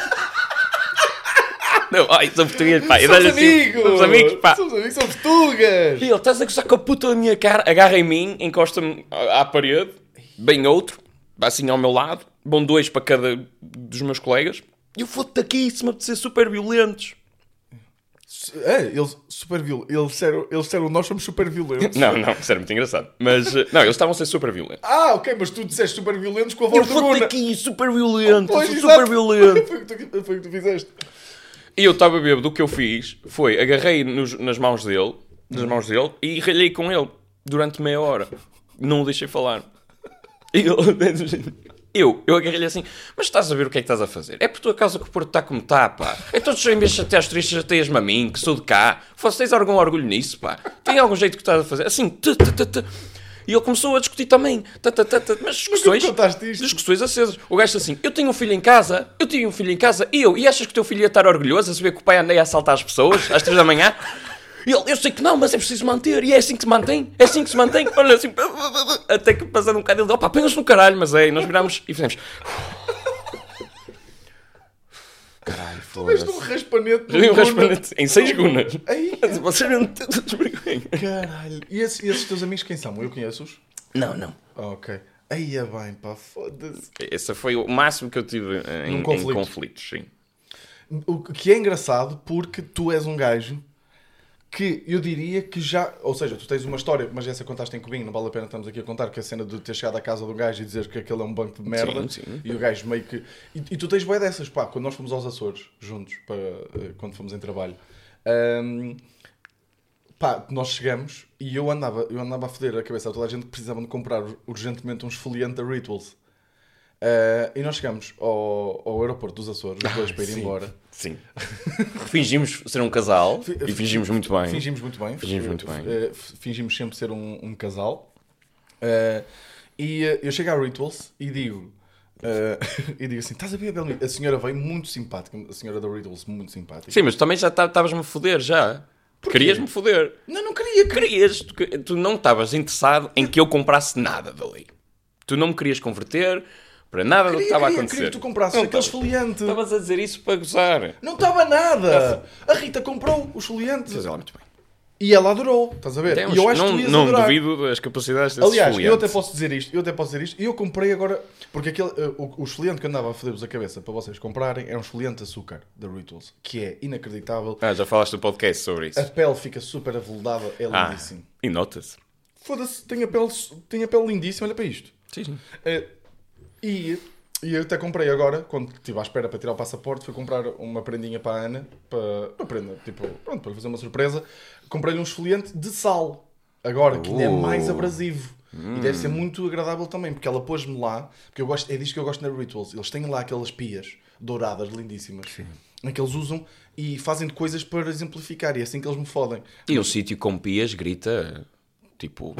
Não, ai, sou português, pá. Somos amigos! Somos amigos, pá. Somos amigos, somos tugas! E ele, estás a gozar com a puta da minha cara, agarra em mim, encosta-me à parede, bem outro, assim ao meu lado, vão 2 para cada dos meus colegas, e eu foto daqui, se me apetecer super violentos. Eles super violentos. Eles disseram, nós somos super violentos. Não, isso era muito engraçado. Mas, não, eles estavam a ser super violentos. Ah, ok, mas tu disseste super violentos com a Eu voz do foto Guna. daqui, super violento, Pois, sou exato. super violento. Foi o que tu fizeste. E eu estava bêbado, o que eu fiz foi, agarrei nas mãos dele, e ralhei com ele durante meia hora. Não o deixei falar. E eu agarrei-lhe assim, mas estás a ver o que é que estás a fazer? É por tua causa que o Porto está como está, pá. Então em vez de chatear os turistas, chateias-me a mim, que sou de cá. Vocês tens algum orgulho nisso, pá? Tem algum jeito que estás a fazer? Assim, E ele começou a discutir também. Mas discussões acesas. O gajo assim, eu tinha um filho em casa, e achas que o teu filho ia estar orgulhoso a saber que o pai anda a assaltar as pessoas às 3 da manhã? E ele, eu sei que não, mas é preciso manter, e é assim que se mantém, olha assim, até que passando um bocado ele, opa, apenas no caralho, mas é, e nós virámos e fizemos... Caralho, Talvez um raspanete. Dei um raspanete em 6 gunas. Ai, Vocês não têm vergonha. caralho. E esses teus amigos quem são? Eu conheço-os? Não. Ok. Aí é bem, pá, foda-se. Esse foi o máximo que eu tive em conflitos, sim. O que é engraçado porque tu és um gajo que eu diria que já... Ou seja, tu tens uma história, mas essa contaste em Cubinho, não vale a pena estarmos aqui a contar, que é a cena de ter chegado à casa do gajo e dizer que aquele é um banco de merda. Sim. E o gajo meio que... E tu tens bué dessas, pá, quando nós fomos aos Açores, juntos, quando fomos em trabalho. Pá, nós chegamos e eu andava a foder a cabeça a toda a gente que precisava de comprar urgentemente um esfoliante da Rituals. E nós chegamos ao aeroporto dos Açores, os dois para ir embora. Sim. Fingimos ser um casal e fingimos muito bem. Fingimos muito bem. Fingimos sempre ser um casal. E eu chego à Rituals e digo assim, estás a ver a Belmiro? A senhora veio muito simpática, a senhora da Rituals muito simpática. Sim, mas tu também já estavas-me a foder já. Querias-me foder. Não queria. Querias. Tu não estavas interessado em que eu comprasse nada dali. Tu não me querias converter para nada do que estava a acontecer. Queria que tu comprasses aquele esfoliante. Estavas a dizer isso para gozar. Não estava nada. A Rita comprou o esfoliante. Fez ela muito bem. E ela adorou, estás a ver? Temos, E eu acho que tu ias não adorar. duvido das capacidades desse Aliás, esfoliante. eu até posso dizer isto. E eu comprei agora... Porque o esfoliante que andava a foder-vos a cabeça para vocês comprarem é um esfoliante de açúcar da Rituals, que é inacreditável. Já falaste do podcast sobre isso. A pele fica super aveludada, é lindíssimo. E nota-se. Foda-se, tem a pele lindíssima, olha para isto. Sim. E eu até comprei agora, quando estive à espera para tirar o passaporte, fui comprar uma prendinha para a Ana, para prenda, tipo, pronto, para fazer uma surpresa. Comprei-lhe um esfoliante de sal, agora, que ainda é mais abrasivo. E deve ser muito agradável também, porque ela pôs-me lá, porque é disto que eu gosto na Rituals. Eles têm lá aquelas pias douradas, lindíssimas, em que eles usam e fazem de coisas para exemplificar, e é assim que eles me fodem. E o sítio com pias grita, tipo,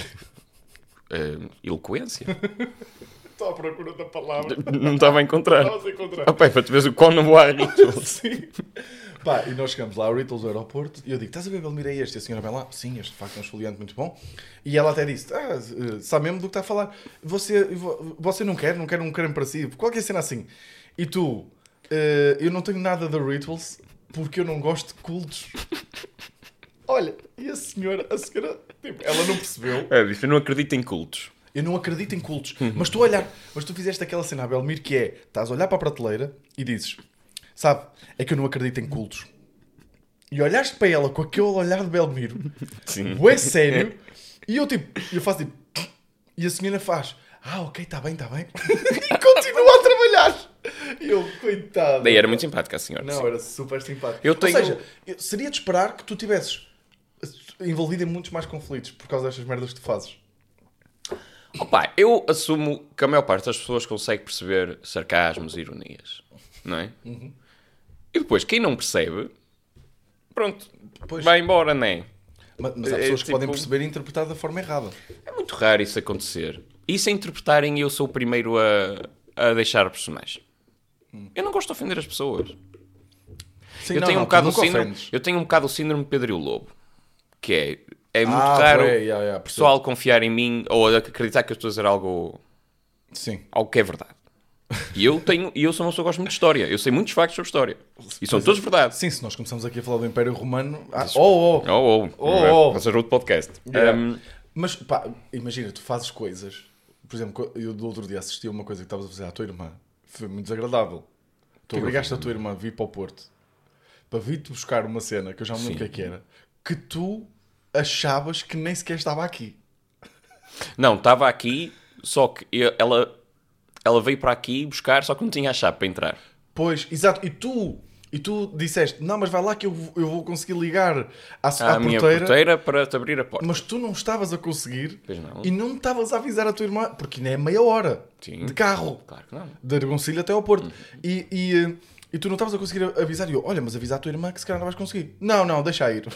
eloquência. Estou à procura da palavra. Não estava a encontrar. Estava a encontrar. Opa, para tu veres o quão não vou à Rituals. Sim. Pá, e nós chegamos lá ao Rituals, ao aeroporto, e eu digo, estás a ver, Belmiro, é este? E a senhora vem lá, sim, este de facto é um esfoliante muito bom. E ela até disse, sabe mesmo do que está a falar? Você não quer um creme para si? Qualquer cena assim. E tu, eu não tenho nada da Rituals porque eu não gosto de cultos. Olha, e a senhora, tipo, ela não percebeu. Eu não acredito em cultos. Eu não acredito em cultos. Mas tu fizeste aquela cena a Belmiro que é, estás a olhar para a prateleira e dizes, sabe, é que eu não acredito em cultos. E olhaste para ela com aquele olhar de Belmiro, é sério, e eu faço tipo, e a senhora faz, Ok, está bem. E continua a trabalhar. E eu, coitado. Daí era muito simpática a senhora. Não, sim. era super simpático. Eu tenho- Ou seja, seria de esperar que tu tivesses envolvido em muitos mais conflitos por causa destas merdas que tu fazes. Opa, eu assumo que a maior parte das pessoas consegue perceber sarcasmos e ironias, não é? E depois, quem não percebe, pronto, Pois. vai embora, não é? Mas há pessoas que tipo- podem perceber e interpretar da forma errada. É muito raro isso acontecer. E se interpretarem, eu sou o primeiro a deixar a personagem. Eu não gosto de ofender as pessoas. Sim, Eu tenho um bocado o síndrome Pedro e o Lobo. Que é muito raro o pessoal confiar em mim ou acreditar que eu estou a dizer algo que é verdade. E eu sou uma pessoa que gosto muito de história. Eu sei muitos factos sobre história. E são todos verdade. Sim, se nós começamos aqui a falar do Império Romano... Vou fazer outro podcast. Mas, pá, imagina, tu fazes coisas... Por exemplo, eu do outro dia assisti a uma coisa que estavas a fazer à tua irmã. Foi muito desagradável. Tu obrigaste a tua irmã a vir para o Porto para vir-te buscar uma cena que eu já me lembro o que era. Que tu achavas que nem sequer estava aqui. Não, estava aqui, só que ela veio para aqui buscar, só que não tinha a chave para entrar. Pois, exato. E tu disseste, não, mas vai lá que eu vou conseguir ligar à minha porteira. porteira para te abrir a porta. Mas tu não estavas a conseguir Pois não. e não estavas a avisar a tua irmã, porque ainda é meia hora Sim. de carro. Claro que não. De Argoncilho até ao Porto. E tu não estavas a conseguir avisar. E eu, olha, mas avisa a tua irmã que se calhar não vais conseguir. Não, deixa ir.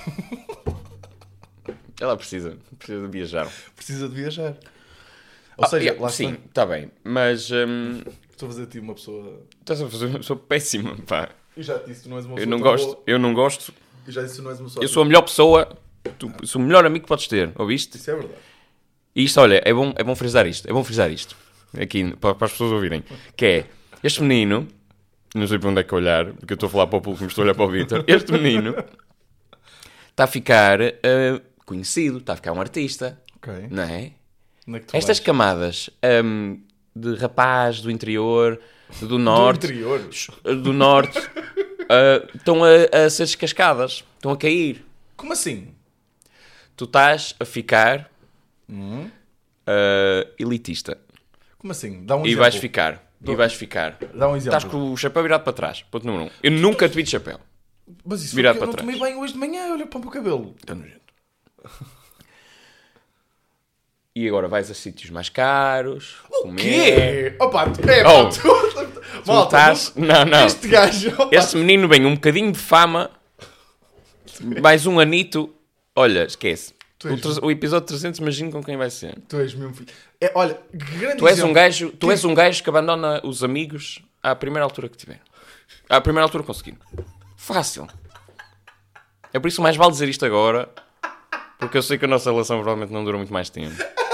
Ela precisa de viajar. Precisa de viajar. Ou seja, lá sim, está. está bem. Mas Estou a fazer de ti uma pessoa... estás a fazer uma pessoa péssima, pá. Eu já te disse, tu não és uma pessoa Eu não tão gosto. boa. Eu não gosto. Eu já disse, tu não és uma pessoa... Eu sou a melhor pessoa. Sou o melhor amigo que podes ter. Ouviste? Isso é verdade. E isto, olha, é bom frisar isto. É bom frisar isto. Aqui, para as pessoas ouvirem. Que é, este menino... Não sei para onde é que olhar, porque eu estou a falar para o público, mas estou a olhar para o Vítor. Este menino está a ficar conhecido, está a ficar um artista. Ok. Não é? Onde é que tu Estas vais? camadas de rapaz do interior, do norte, Do interior? estão a ser descascadas, estão a cair. Como assim? Tu estás a ficar elitista. Como assim? Dá um E exemplo. vais ficar. Dá um exemplo. Estás com o chapéu virado para trás. Ponto número 1. Eu nunca te vi de chapéu. Mas isso virado foi porque eu para não trás. tomei bem hoje de manhã. Olha para o meu cabelo. Está nojento. E agora vais a sítios mais caros. O quê? Opa, Oh, tu Malta, estás... Não. Este gajo... opa. Este menino vem um bocadinho de fama. Mais um anito. Olha, esquece. O episódio 300, imagino com quem vai ser. Tu és mesmo filho. Olha, grande Tu és exemplo. um gajo que abandona os amigos à primeira altura que tiver. À primeira altura que conseguir. Fácil. É por isso mais vale dizer isto agora, porque eu sei que a nossa relação provavelmente não dura muito mais tempo.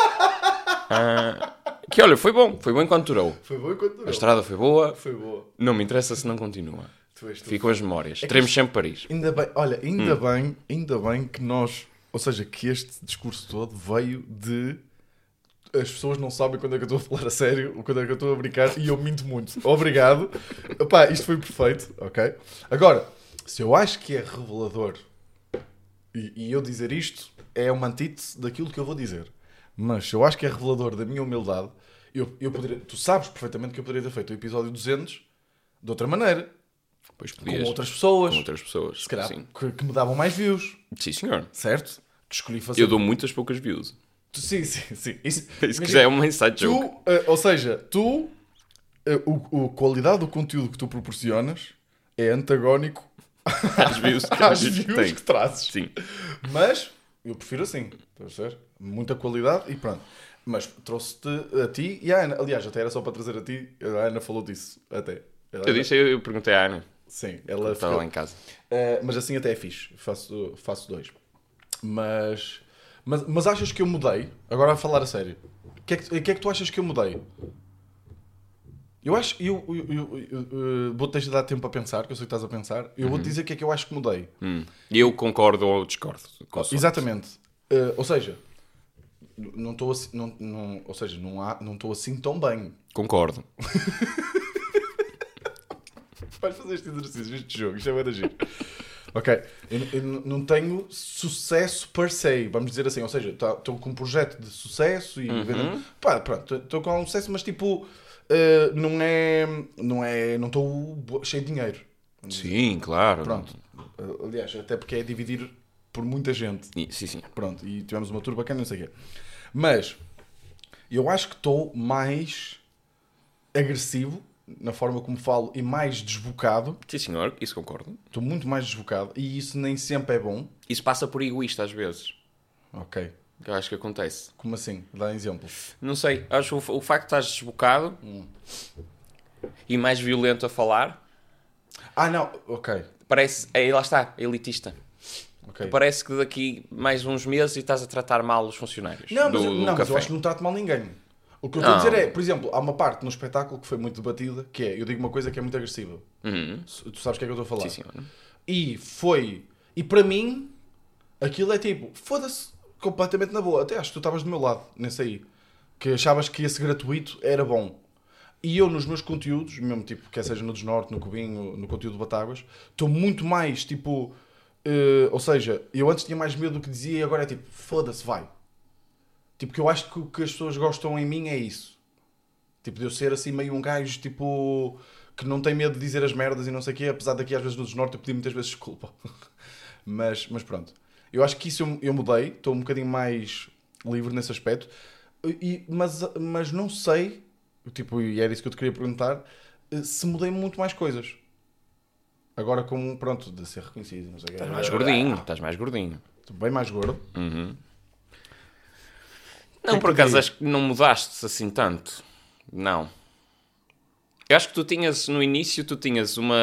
Que olha, foi bom enquanto durou. Foi bom enquanto durou. A estrada foi boa. Foi boa. Não me interessa se não continua. Tu és tu. Ficam as memórias. Teremos sempre Paris. Ainda bem, olha, ainda bem que nós... Ou seja, que este discurso todo veio de... As pessoas não sabem quando é que eu estou a falar a sério ou quando é que eu estou a brincar e eu minto muito. Obrigado. Epá, isto foi perfeito, ok? Agora, se eu acho que é revelador e eu dizer isto é uma antítese daquilo que eu vou dizer. Mas se eu acho que é revelador da minha humildade, eu poderia... Tu sabes perfeitamente que eu poderia ter feito o episódio 200 de outra maneira. Pois Com podias. outras pessoas. Com outras pessoas. Se calhar Sim. que me davam mais views. Sim, senhor. Certo? Que escolhi fazer... Eu dou muitas poucas views. Sim. Isso que já é uma inside joke. Ou seja, a qualidade do conteúdo que tu proporcionas é antagónico Às views às views que trazes. Sim. Mas eu prefiro assim. Estás a ver? Muita qualidade e pronto. Mas trouxe-te a ti e a Ana. Aliás, até era só para trazer a ti. A Ana falou disso. Até. Eu perguntei à Ana. Sim, ela Estava ficou... lá em casa. mas assim até é fixe. Faço dois. Mas achas que eu mudei? Agora a falar a sério. O que é que tu achas que eu mudei? Eu acho... Eu vou-te dar tempo a pensar, que eu sei que estás a pensar. Eu vou-te dizer o que é que eu acho que mudei. Eu concordo ou discordo. Exatamente. Ou seja, não estou assim... ou seja, não estou assim tão bem. Concordo. Vais fazer este exercício, este jogo. Isto é bué de giro. Ok, eu não tenho sucesso per se, vamos dizer assim, ou seja, estou com um projeto de sucesso e pá, pronto, estou com um sucesso, mas tipo, não estou cheio de dinheiro. Sim, claro. Pronto, aliás, até porque é dividir por muita gente. Sim. Pronto, e tivemos uma tour bacana, não sei o quê. Mas, eu acho que estou mais agressivo na forma como falo e mais desbocado. Sim, senhor, isso concordo. Estou muito mais desbocado e isso nem sempre é bom. Isso passa por egoísta às vezes. Ok. Eu acho que acontece. Como assim? Dá um exemplo. Não sei, acho o facto de estás desbocado e mais violento a falar, Não, ok. parece, lá está, elitista. Ok. Parece que daqui mais uns meses e estás a tratar mal os funcionários Não, mas, do mas eu café. acho que não trato mal ninguém. O que eu estou a dizer é, por exemplo, há uma parte no espetáculo que foi muito debatida, que é, eu digo uma coisa que é muito agressiva. Tu sabes o que é que eu estou a falar? Sim, senhor. E para mim, aquilo é tipo, foda-se, completamente na boa. Até acho que tu estavas do meu lado, nesse aí. Que achavas que esse gratuito era bom. E eu nos meus conteúdos, mesmo tipo, quer seja no Desnorte, no Cubinho, no conteúdo de Batáguas, estou muito mais tipo... ou seja, eu antes tinha mais medo do que dizia e agora é tipo, foda-se, vai. Tipo, que eu acho que o que as pessoas gostam em mim é isso. Tipo, de eu ser assim meio um gajo, tipo, que não tem medo de dizer as merdas e não sei o quê, apesar daqui às vezes no Desnorte eu pedi muitas vezes desculpa. mas pronto. Eu acho que isso eu mudei, estou um bocadinho mais livre nesse aspecto, mas não sei, tipo, e era isso que eu te queria perguntar, se mudei muito mais coisas. Agora como, pronto, de ser reconhecido, não sei o quê. Estás mais gordinho. Estou bem mais gordo. Não, por acaso acho que não mudaste assim tanto. Não. Eu acho que tu tinhas, no início, uma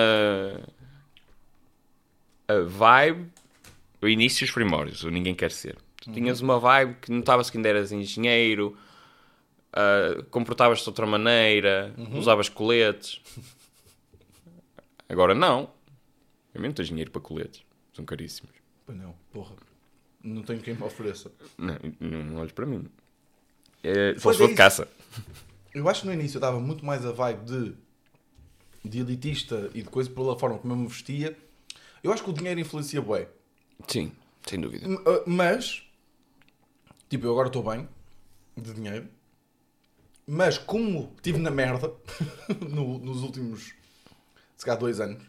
a vibe, o início e os primórdios, o Ninguém Quer Ser. Tu tinhas uma vibe que notava-se que ainda eras engenheiro, comportavas-te de outra maneira, usavas coletes. Agora não. Eu mesmo tenho dinheiro para coletes. São caríssimos. Pois não, porra. Não tenho quem me ofereça. Não olhes para mim. Só Pois se for é de isso. caça. Eu acho que no início eu dava muito mais a vibe de elitista e de coisa pela forma como eu me vestia. Eu acho que o dinheiro influencia bué. Sim, sem dúvida. Mas, tipo, eu agora estou bem de dinheiro. Mas como estive na merda nos últimos, se calhar, 2 anos,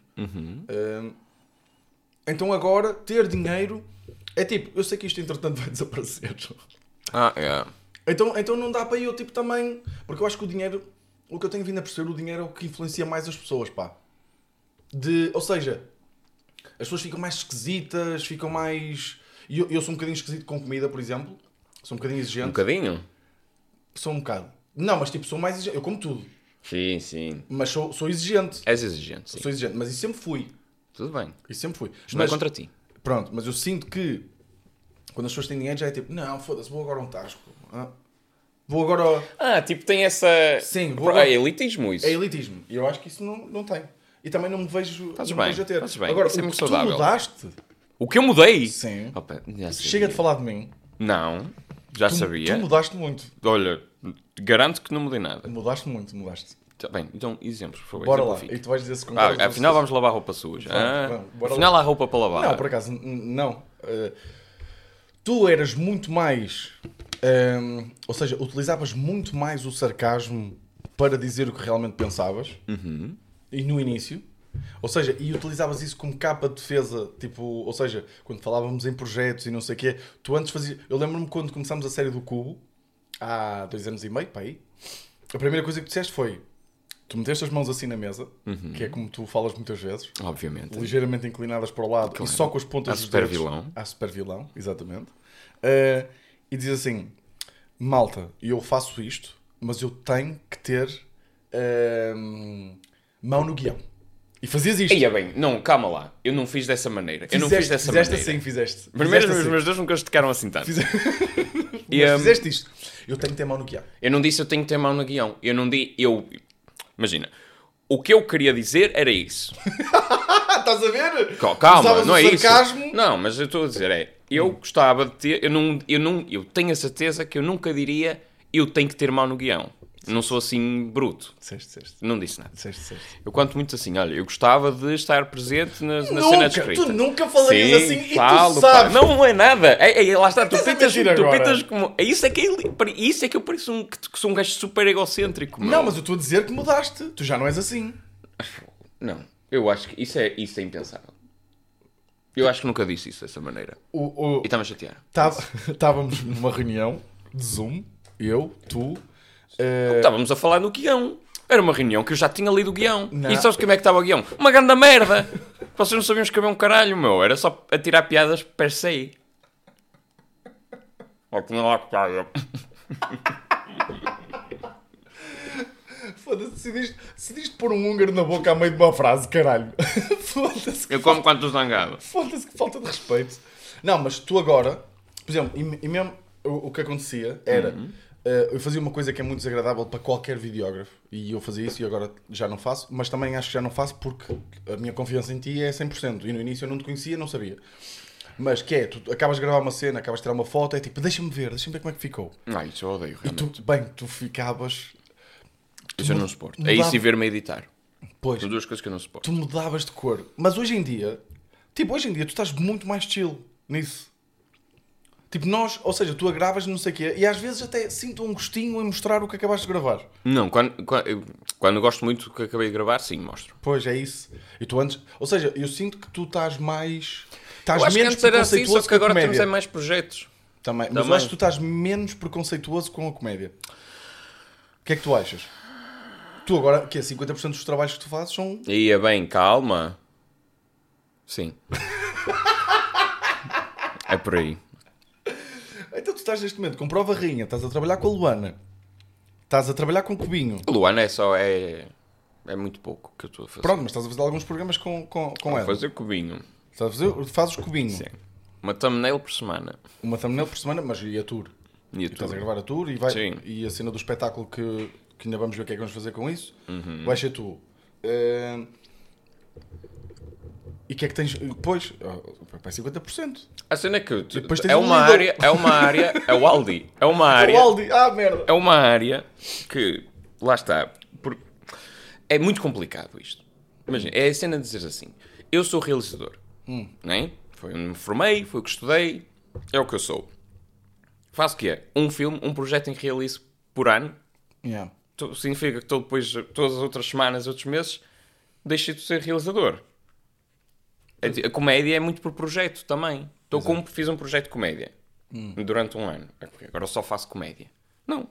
então agora ter dinheiro é tipo, eu sei que isto entretanto vai desaparecer. É. Então não dá para eu, tipo, também... Porque eu acho que o dinheiro... O que eu tenho vindo a perceber, o dinheiro é o que influencia mais as pessoas, pá. Ou seja, as pessoas ficam mais esquisitas, ficam mais... Eu sou um bocadinho esquisito com comida, por exemplo. Sou um bocadinho exigente. Um bocadinho? Sou um bocado. Não, mas tipo, sou mais exigente. Eu como tudo. Sim. Mas sou exigente. És exigente, sim. Sou exigente, mas isso sempre fui. Tudo bem. Isso sempre fui. Isto não é contra ti. Pronto, mas eu sinto que quando as pessoas têm dinheiro já é tipo, não, foda-se, vou agora a um tasco. Vou agora... tipo, tem essa... Sim, É elitismo isso. É elitismo. E eu acho que isso não tem. E também não me vejo, Fazes não me bem, vejo a ter. fazes bem. Agora, Isso é o muito que tu saudável. mudaste... O que eu mudei? Sim. Opa, já sabia. Chega de falar de mim. Não, já sabia. Tu mudaste muito. Olha, garanto que não mudei nada. Mudaste muito, mudaste. Tá bem, então, exemplos, por favor. Bora lá. exemplifica. E tu vais dizer se concordas. ou Afinal se- vamos lavar roupa suja. Vamos, bora Afinal lá. há roupa para lavar. Não, por acaso, não. Tu eras muito mais... ou seja, utilizavas muito mais o sarcasmo para dizer o que realmente pensavas. E no início. Ou seja, e utilizavas isso como capa de defesa, tipo, ou seja, quando falávamos em projetos e não sei o quê, tu antes fazias... Eu lembro-me quando começámos a série do Cubo, há 2 anos e meio, pá aí, a primeira coisa que tu disseste foi, tu meteste as mãos assim na mesa, que é como tu falas muitas vezes, Obviamente. ligeiramente inclinadas para o lado, Claro. e só com as pontas Há dos super dedos. vilão. Há super vilão, exatamente. E diz assim, malta, eu faço isto, mas eu tenho que ter mão no guião. E fazias isto. Eia bem, não, calma lá. Eu não fiz dessa maneira. Eu não fiz dessa fizeste maneira. assim, fizeste. Primeiro, Fizeste os meus dedos nunca esticaram assim tanto. Mas fizeste isto. Eu tenho que ter mão no guião. Eu não disse eu tenho que ter mão no guião. Eu não disse... Imagina. O que eu queria dizer era isso. Estás a ver? Calma, Usavas não o é sarcasmo. isso. Não, mas eu estou a dizer eu gostava de ter... Eu tenho a certeza que eu nunca diria eu tenho que ter mão no guião. Não sou assim bruto. Disseste. Não disse nada. Disseste. Eu conto muito assim, olha, eu gostava de estar presente na cena de escrita. Tu nunca falarias Sim, assim falo, e tu sabes. pá. Não é nada. Lá está, tu Estás a pintas mentir agora. como... Isso é que eu pareço que sou um gajo super egocêntrico. Meu. Não, mas eu estou a dizer que mudaste. Tu já não és assim. Não, eu acho que isso é impensável. Eu acho que nunca disse isso dessa maneira. E está-me a chatear. Estávamos numa reunião de Zoom, eu, tu... Estávamos a falar no guião. Era uma reunião que eu já tinha lido o guião. Não. E sabes como é que estava o guião? Uma grande merda. Vocês não sabiam escrever um caralho, meu. Era só a tirar piadas per se. Ó, tinha lá piada. Foda-se, decidiste pôr um húngaro na boca a meio de uma frase, caralho. Foda-se. Eu como quando estou zangado. Foda-se, que falta de respeito. Não, mas tu agora, por exemplo, e mesmo o que acontecia era, eu fazia uma coisa que é muito desagradável para qualquer videógrafo, e eu fazia isso e agora já não faço, mas também acho que já não faço porque a minha confiança em ti é 100%, e no início eu não te conhecia, não sabia. Mas que é, tu acabas de gravar uma cena, acabas de tirar uma foto, é tipo, deixa-me ver como é que ficou. Isso eu odeio, E realmente. tu ficavas... Isso eu não suporto. É mudava- isso e ver-me editar. Pois, São duas coisas que eu não suporto. tu mudavas de cor. Mas hoje em dia tu estás muito mais chill nisso. Tipo, ou seja, tu gravas não sei o quê, e às vezes até sinto um gostinho em mostrar o que acabaste de gravar. Não, quando eu gosto muito do que acabei de gravar, sim, mostro. Pois, é isso. E tu antes... Ou seja, eu sinto que tu estás mais... Estás Eu acho que menos antes era assim, preconceituoso só que com a agora comédia. temos mais projetos. Também. Mas eu acho que tu estás menos preconceituoso com a comédia. O que é que tu achas? Tu agora, que é 50% dos trabalhos que tu fazes são... Ia bem, calma. Sim. É por aí. Então tu estás neste momento com Prova Rainha, estás a trabalhar com a Luana, estás a trabalhar com o Cubinho. Luana é muito pouco que eu estou a fazer. Pronto, mas estás a fazer alguns programas com Vou ela. fazer cubinho. Fazes o Cubinho. Sim. Uma thumbnail por semana. Uma thumbnail por semana, mas e a tour? E Estás a tudo. gravar a tour Sim. e a cena do espetáculo que ainda vamos ver o que é que vamos fazer com isso. Uhum. Vai ser tu. E o que é que tens? Pois, vai 50%. A cena é que depois tens é um uma Lidl. área, é o Aldi. É uma área. O Aldi, merda. É uma área que, lá está, é muito complicado isto. Imagina, é a cena de dizer assim, eu sou realizador, não é? Foi onde me formei, foi o que estudei, é o que eu sou. Faço o que é? Um filme, um projeto em que realizo por ano, Yeah. significa que depois, todas as outras semanas, outros meses, deixei de ser realizador. A comédia é muito por projeto também. Então, como fiz um projeto de comédia durante um ano, agora eu só faço comédia. Não.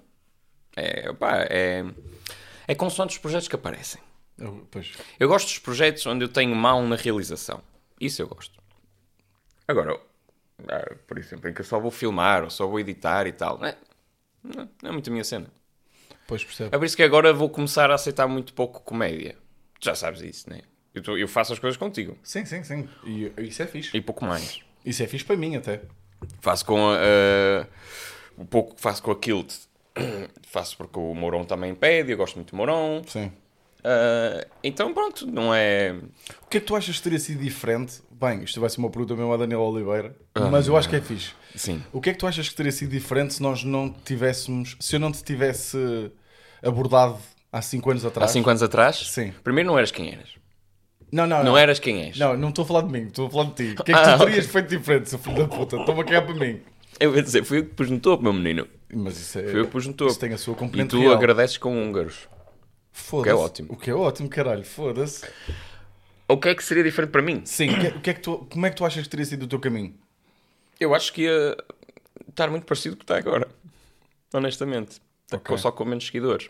É consoante os projetos que aparecem. Pois. Eu gosto dos projetos onde eu tenho mão na realização. Isso eu gosto. Agora, por exemplo, em que eu só vou filmar ou só vou editar e tal, não é muito a minha cena. Pois, percebo. É por isso que agora vou começar a aceitar muito pouco comédia. Tu já sabes isso, não é? Eu faço as coisas contigo. Sim. E isso é fixe. E pouco mais. Isso é fixe para mim até. Faço com o pouco que faço com a Kilt. Faço porque o Mourão também pede. Eu gosto muito do Mourão. Sim. Então pronto, não é... O que é que tu achas que teria sido diferente? Bem, isto vai ser uma pergunta mesmo a Daniel Oliveira, mas eu acho que é fixe. Sim. O que é que tu achas que teria sido diferente se nós não tivéssemos... Se eu não te tivesse abordado há 5 anos atrás? Há 5 anos atrás? Sim. Primeiro não eras quem eras. Não. Eras quem és. Não estou a falar de mim, estou a falar de ti. O que é que tu terias feito diferente, seu filho da puta? Estou-me a cagar para mim. Eu vou dizer, fui eu que pus no topo, meu menino. Mas isso é... Fui eu que pus no topo. Isso tem a sua E componente tu real. agradeces com húngaros. Foda-se. O que é ótimo. O que é ótimo, caralho. Foda-se. O que é que seria diferente para mim? Sim, como é que tu achas que teria sido o teu caminho? Eu acho que ia estar muito parecido com o que está agora. Honestamente. Ok. Só com menos seguidores.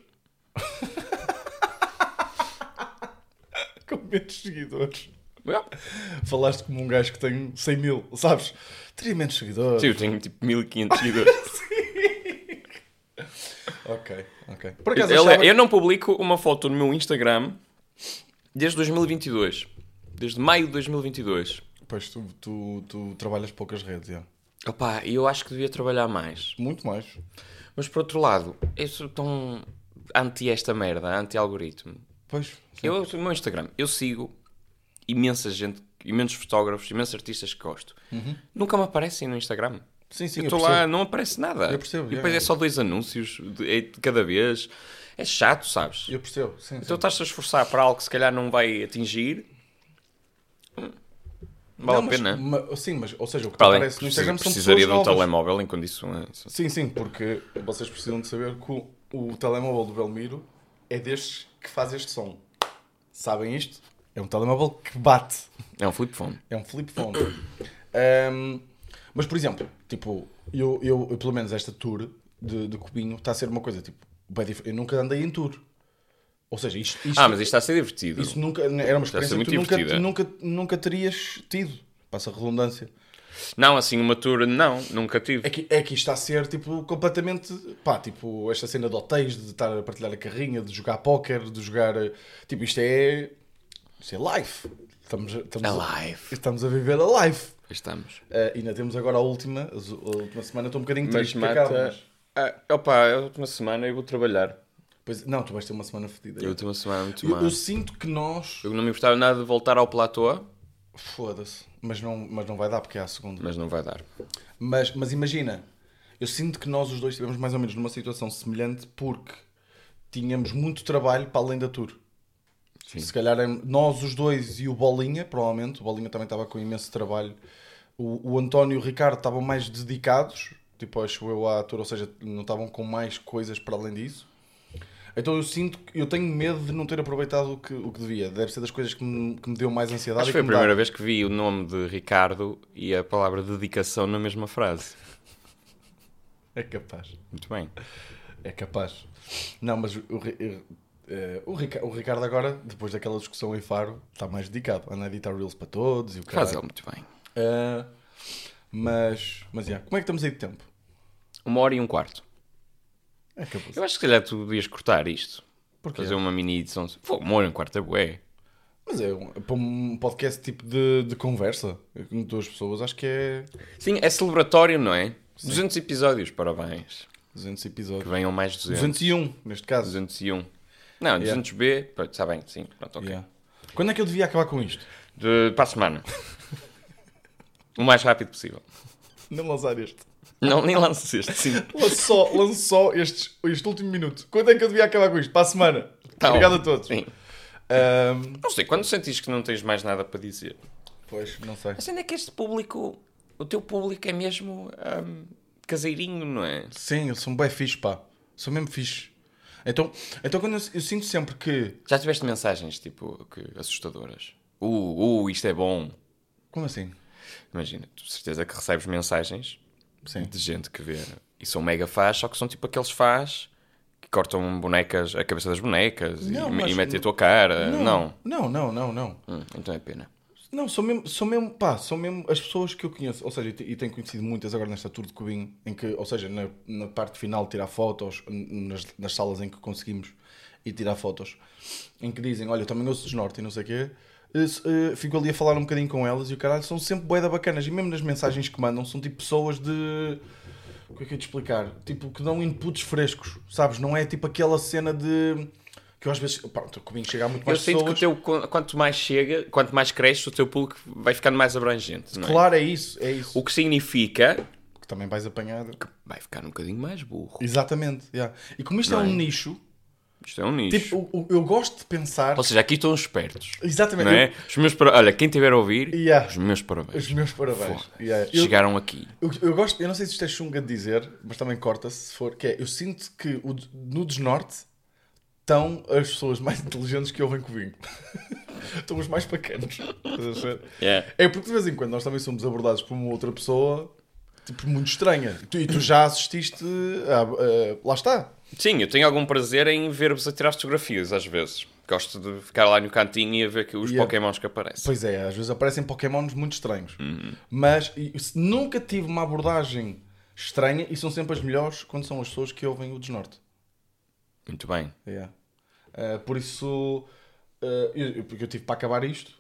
Com menos seguidores. Yeah. Falaste como um gajo que tem 100 mil, sabes? Teria menos seguidores. Sim, eu tenho tipo 1500 seguidores. Ok. Por acaso achava... Eu não publico uma foto no meu Instagram desde 2022. Desde maio de 2022. Pois tu trabalhas poucas redes, já. Opa, eu acho que devia trabalhar mais. Muito mais. Mas por outro lado, eu sou tão anti esta merda, anti-algoritmo. Pois. Sim. Eu, no meu Instagram, eu sigo imensa gente, imensos fotógrafos, imensos artistas que gosto. Nunca me aparecem no Instagram. Sim, Eu estou lá, não aparece nada. Eu percebo, E depois é só 2 anúncios de cada vez. É chato, sabes? Eu percebo, sim. Então estás-te a esforçar para algo que se calhar não vai atingir. Vale a pena. Sim, mas, ou seja, o que Para te além, aparece no Instagram são precisaria pessoas de um novas. telemóvel em condições. Sim, porque vocês precisam de saber que o telemóvel do Belmiro é destes que faz este som. Sabem isto? É um telemóvel que bate. É um flip phone. É um flip phone. Mas, por exemplo, tipo, eu pelo menos esta tour de Cubinho está a ser uma coisa, tipo, eu nunca andei em tour. Ou seja, isto Mas isto está a ser divertido. isso nunca era uma Está a ser experiência que tu muito divertida. nunca terias tido. Passa a redundância. Não, assim, uma tour, não, nunca tive. É que isto está a ser, tipo, completamente... Pá, tipo, esta cena de hotéis, de estar a partilhar a carrinha, de jogar póquer, de jogar... Tipo, isto é life. Estamos a viver a life. Estamos. Ainda temos agora a última semana, estou um bocadinho Mas triste. mata... a última semana eu vou trabalhar. Pois, não, tu vais ter uma semana fodida. A última semana é muito Eu má. sinto que nós... Eu não me importava nada de voltar ao platô, Foda-se. Mas não vai dar porque é a segunda. mas não vai dar. Mas imagina, eu sinto que nós os dois estivemos mais ou menos numa situação semelhante porque tínhamos muito trabalho para além da tour. Sim. Se calhar nós os dois e o Bolinha, provavelmente, o Bolinha também estava com imenso trabalho. O António e o Ricardo estavam mais dedicados, tipo, acho eu, à tour, ou seja, não estavam com mais coisas para além disso. Então eu tenho medo de não ter aproveitado o que devia. Deve ser das coisas que me deu mais ansiedade. Acho que foi a primeira vez que vi o nome de Ricardo e a palavra dedicação na mesma frase. É capaz. Muito bem. É capaz. Não, mas o Ricardo agora, depois daquela discussão em Faro, está mais dedicado. Anda a editar Reels para todos e o Faz caralho. ele muito bem. Mas yeah. Como é que estamos aí de tempo? 1h15. É capaz. Eu acho que se calhar tu devias cortar isto. Porquê? Fazer uma mini edição. 1h15 é bué. Mas para um podcast tipo de conversa com duas pessoas, acho que é Sim, é celebratório, não é? 200 episódios, parabéns. 200 Que episódios. venham mais 200. 201, neste caso. 201. Não, 200B, pronto, está bem, sim, pronto, ok. Yeah. Quando é que eu devia acabar com isto? Para a semana. O mais rápido possível. Não lançar este. Não, nem lances este, sim. Lance só este último minuto. Quando é que eu devia acabar com isto? Para a semana. Tá Obrigado bom. a todos. Sim. Não sei, quando sentires que não tens mais nada para dizer. Pois, não sei. A cena é que este público, o teu público é mesmo caseirinho, não é? Sim, eles são bem fixe, pá. São mesmo fixe. Então quando eu sinto sempre que... Já tiveste mensagens, tipo, assustadoras? Isto é bom. Como assim? Imagina, tu de certeza que recebes mensagens Sim. de gente que vê e são mega fãs, só que são tipo aqueles fãs que cortam bonecas, a cabeça das bonecas e metem a tua cara. Não. Não. Então é pena. Não, são mesmo as pessoas que eu conheço, ou seja, e tenho conhecido muitas agora nesta tour de Cubinho, em que, ou seja, na parte final tirar fotos, nas salas em que conseguimos ir tirar fotos, em que dizem, olha, eu também ouço Desnorte e não sei o quê, fico ali a falar um bocadinho com elas e o caralho, são sempre bué da bacanas, e mesmo nas mensagens que mandam, são tipo pessoas de... Como é que eu ia te explicar? Tipo, que dão inputs frescos, sabes? Não é tipo aquela cena de... Que eu às vezes... Pronto, o Cubinho chega a muito mais Eu sinto pessoas. que quanto mais cresce, o teu público vai ficando mais abrangente, não é? Claro, é isso. O que significa Que também vais apanhar... que vai ficar um bocadinho mais burro. Exatamente, yeah. E como isto Não é um é? nicho, Isto é um nicho. tipo, eu gosto de pensar... Ou seja, aqui estão os espertos. Exatamente. Não é? Olha, quem tiver a ouvir, Yeah. os meus parabéns. Os meus parabéns. Foda-se. Yeah. Chegaram aqui. Eu gosto, eu não sei se isto é chunga de dizer, mas também corta-se se for, que é, eu sinto que no Desnorte estão as pessoas mais inteligentes que ouvem Cubinho. Estão os mais bacanos. Estás a ver? Yeah. É porque de vez em quando nós também somos abordados por uma outra pessoa, tipo, muito estranha. E tu já assististe lá está. Sim, eu tenho algum prazer em ver-vos a tirar fotografias, às vezes. Gosto de ficar lá no cantinho e a ver os Yeah. Pokémons que aparecem. Pois é, às vezes aparecem Pokémons muito estranhos. Mas nunca tive uma abordagem estranha e são sempre as melhores quando são as pessoas que ouvem o Desnorte. Muito bem. Yeah. Por isso, porque eu tive para acabar isto,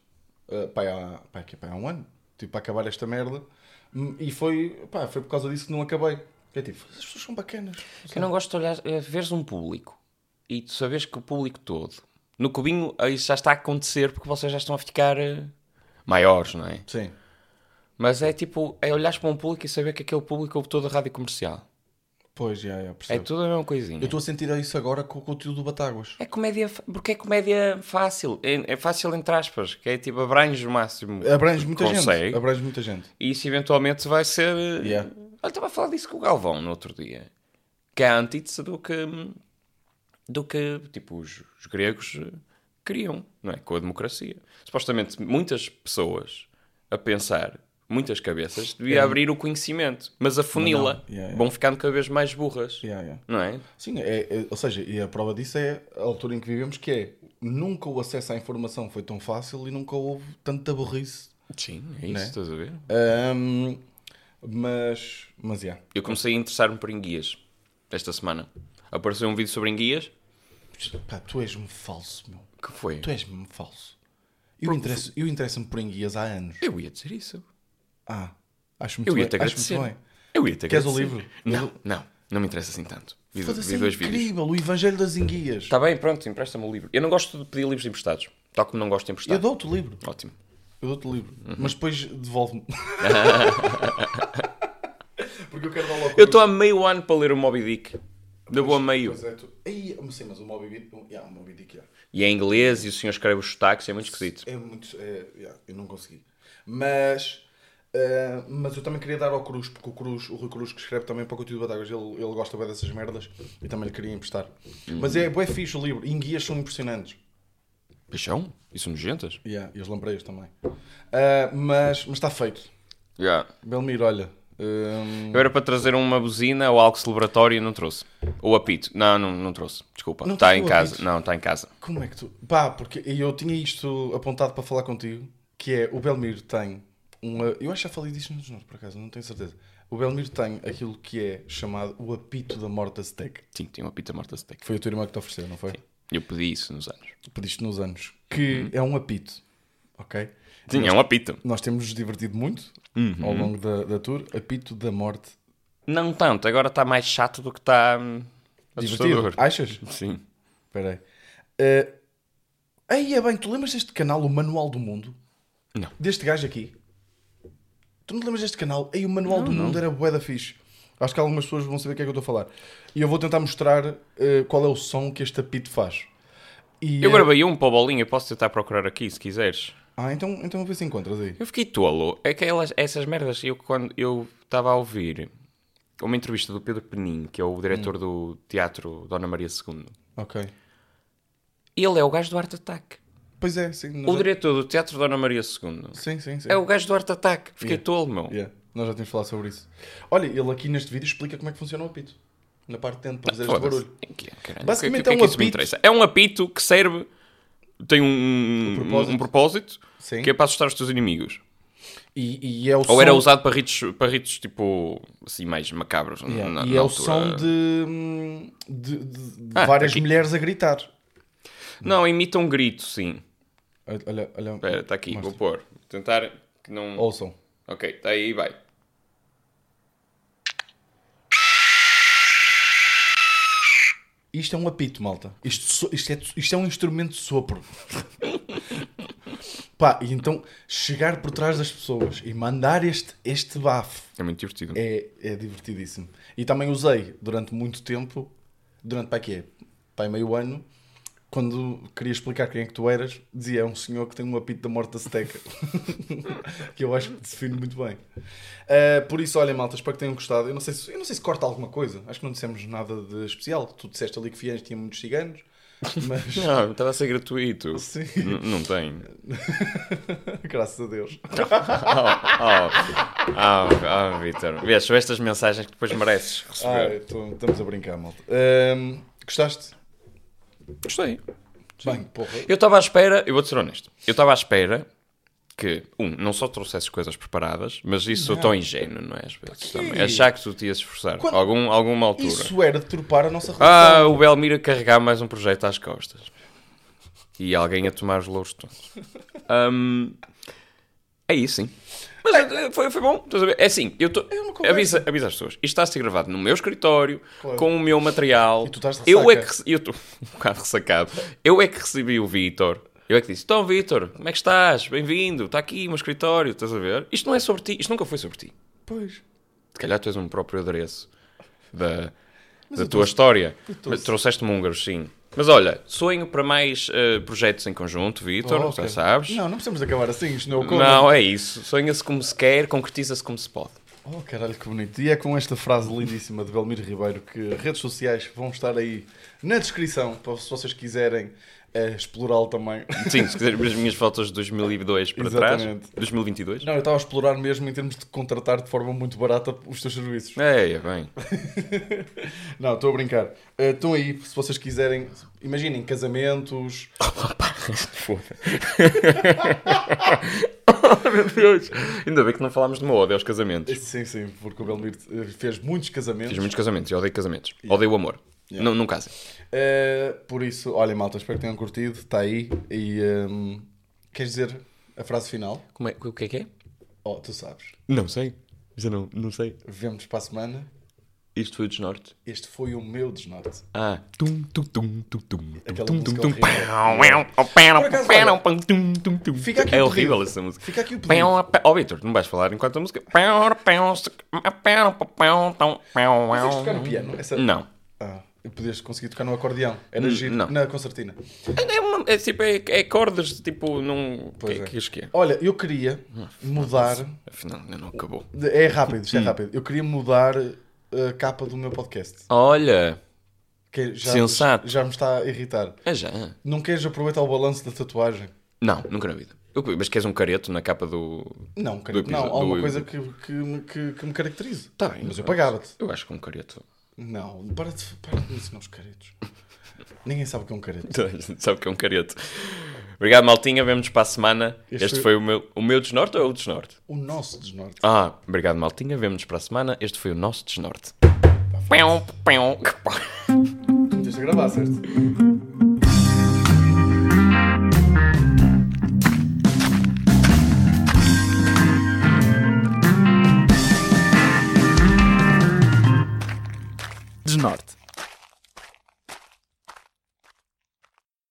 há um ano, tive para acabar esta merda, e foi por causa disso que não acabei. É tipo, as pessoas são bacanas. O que eu não gosto de olhar é veres um público e tu sabes que o público todo, no Cubinho, isso já está a acontecer porque vocês já estão a ficar maiores, não é? Sim. Mas é tipo, é olhares para um público e saber que aquele público ouve toda a rádio comercial. Pois, já, É percebo. tudo a mesma coisinha. Eu estou a sentir isso agora com o conteúdo do Batáguas. É comédia, porque é comédia fácil. É fácil entre aspas, que é tipo abrange o máximo. Abrange muita consegue. gente. Abrange muita gente. E isso eventualmente vai ser... Yeah. Olha, estava a falar disso com o Galvão no outro dia. Que é a antítese do que tipo, os gregos queriam, não é? Com a democracia. Supostamente muitas pessoas a pensar, muitas cabeças, devia abrir o conhecimento, mas afunila. Vão ficando cada vez mais burras. Não é? Sim, ou seja, e a prova disso é a altura em que vivemos, que é nunca o acesso à informação foi tão fácil e nunca houve tanta burrice. Sim, é isso, estás a ver? Mas Eu comecei a interessar-me por enguias esta semana. Apareceu um vídeo sobre enguias. pá, tu és-me falso, meu. Que foi? Tu és-me falso. Eu interesso-me por enguias há anos. Eu ia dizer isso. Acho muito Eu bem. ia-te Acho muito agradecer. bem. Eu ia-te Queres agradecer. o livro? Não me interessa assim tanto. Vi Foda-se, é dois vídeos. incrível, o Evangelho das Enguias. Está bem, pronto, empresta-me o livro. Eu não gosto de pedir livros emprestados. Tal como não gosto de emprestar. Eu dou-te o livro. Ótimo. Eu dou-te o livro. Mas depois devolve-me. Porque eu quero dar logo. Eu estou há meio ano para ler o Moby Dick. Da boa meio. Pois é, sim, mas o Moby Dick. O Moby Dick, E é em inglês e o senhor escreve os sotaques, é muito esquisito. é muito. Eu não consegui. Mas eu também queria dar ao Cruz, porque o Rui Cruz, que escreve também para o conteúdo de Batáguas, ele gosta bem dessas merdas e também lhe queria emprestar. Mas é bué fixe o livro. Enguias são impressionantes. Bichão? Isso nojentas? E as lampreias também. Mas está feito. Belmiro, olha. Eu era para trazer uma buzina ou algo celebratório e não trouxe. Ou apito. Não trouxe. Desculpa. Não Está trouxe em o casa. apito? Não, está em casa. Como é que tu. Pá, porque eu tinha isto apontado para falar contigo, que é o Belmiro tem uma. Eu acho que já falei disto nos por acaso, não tenho certeza. O Belmiro tem aquilo que é chamado o apito da morte da steak. Sim, tinha uma pita morta steak. Foi a tua irmã que te ofereceu, não foi? Sim. Eu pedi isso nos anos. Tu pediste nos anos. Que é um apito, ok? Sim, é um apito. Nós temos nos divertido muito ao longo da tour. Apito da morte. Não tanto. Agora está mais chato do que está Divertido. assustador. Achas? Sim. Espera aí. Aí é bem, tu lembras deste canal, o Manual do Mundo? Não. Deste gajo aqui? Tu não te lembras deste canal? Aí o Manual do Mundo era bué da fixe. Acho que algumas pessoas vão saber o que é que eu estou a falar. E eu vou tentar mostrar qual é o som que este apito faz. E, Eu gravei um para o Bolinha. Posso tentar procurar aqui, se quiseres. então vê se encontras aí. Eu fiquei tolo. Essas merdas, quando eu estava a ouvir uma entrevista do Pedro Penin, que é o diretor do Teatro Dona Maria II. Ok. Ele é o gajo do Art Attack. Pois é, sim. O diretor do Teatro Dona Maria II Sim. é o gajo do Art Attack. Fiquei tolo, meu. Yeah. Nós já tínhamos falado sobre isso. Olha, ele aqui neste vídeo explica como é que funciona o apito. Na parte de dentro, para fazer este Foda-se. barulho. Caralho, Basicamente o que é um que isso me apito. interessa? É um apito que serve... Tem um propósito Sim. que é para assustar os teus inimigos. E é o Ou som... era usado para ritos tipo, assim, mais macabros. Yeah. Na E é o altura. som de várias aqui. mulheres a gritar. Não, imita um grito, sim. Olha. Espera, está aqui, Mostra. vou pôr. Vou tentar que não... Ouçam. Ok, está aí, vai. Isto é um apito, malta. Isto é um instrumento de sopro. Pá, e então chegar por trás das pessoas e mandar este bafo É muito divertido. é divertidíssimo. E também usei durante muito tempo, para meio ano, quando queria explicar quem é que tu eras, dizia: é um senhor que tem um apito da morte da seteca. Que eu acho que define muito bem. Por isso, olha, malta, espero que tenham gostado. Eu não sei se corta alguma coisa. Acho que não dissemos nada de especial. Tu disseste ali que Fiães tinha muitos ciganos. Mas... Não, estava a ser gratuito. Sim. Não tem. Graças a Deus. Vítor. Vês, são estas mensagens que depois mereces receber. Estamos a brincar, malta. Gostaste? Gostei. Bem, porra. Eu estava à espera, eu vou-te ser honesto, eu estava à espera que, não só trouxesses coisas preparadas, mas isso tão ingênuo, não é? Às vezes também. Achar que tu te ias esforçar. Alguma altura. Isso era de tropar a nossa relação. O Belmiro a carregar mais um projeto às costas. E alguém a tomar os louros todos. É isso, sim. Mas foi bom. Estás a ver? É assim, avisa as pessoas. Isto está a ser gravado no meu escritório, claro, com o meu material. E tu estás de eu ressaca. eu estou um bocado ressacado. Eu é que recebi o Vítor. Eu é que disse: então, Vítor, como é que estás? Bem-vindo. Está aqui o meu escritório. Estás a ver? Isto não é sobre ti. Isto nunca foi sobre ti. Pois. Se calhar tu és um próprio adereço. da tua história. Mas trouxeste-me húngaros, sim. Mas olha, sonho para mais projetos em conjunto, Vítor, Ok. já sabes. Não precisamos de acabar assim, isto não é o Não, é isso. Sonha-se como se quer, concretiza-se como se pode. Oh, caralho, que bonito. E é com esta frase lindíssima de Belmiro Ribeiro que redes sociais vão estar aí na descrição, para se vocês quiserem explorá-lo também. Sim, se quiser ver as minhas fotos de 2002 para trás. Exatamente. 2022. Não, eu estava a explorar mesmo em termos de contratar de forma muito barata os teus serviços. É bem. Não, estou a brincar. Estão aí, se vocês quiserem, imaginem casamentos. Foda. Oh, meu Deus. Ainda bem que não falámos de uma ode aos casamentos. Sim, porque o Belmiro fez muitos casamentos. Fiz muitos casamentos e odeio casamentos. Odeio o amor. Não casem. Por isso, olha, malta, espero que tenham curtido. Está aí. E queres dizer a frase final? O que é? Oh, tu sabes. Não sei. Já não sei. Vemo-nos para a semana. Isto foi o desnorte. Este foi o meu desnorte. Aquela música horrível. Fica aqui É o horrível pedido. essa música. Fica aqui o pedido. Ó Vitor, não vais falar enquanto a música. Mas isto tocar no piano? Não. E podias conseguir tocar no acordeão. Era giro. não. Na concertina. É tipo, é cordas, tipo, num... Pois é. Que é? Olha, eu queria mudar... Afinal, ainda não acabou. É rápido, isto é rápido. Eu queria mudar a capa do meu podcast. Olha, Que sensato. já me está a irritar. é já. Não queres aproveitar o balanço da tatuagem? Não, nunca na vida. Mas queres um careto na capa do... Não, do episódio- não, alguma do- coisa que me caracterize. Tá bem. Mas eu pagava-te. Eu acho que um careto... Não, para de me ensinar os caretos. Ninguém sabe o que é um careto. Sabe que é um careto. Obrigado, maltinha. Vemo-nos para a semana. Este Este foi o meu desnorte ou é o desnorte? O nosso desnorte. Obrigado, maltinha. Vemo-nos para a semana. Este foi o nosso desnorte. Tens de gravar, certo? Desnorte.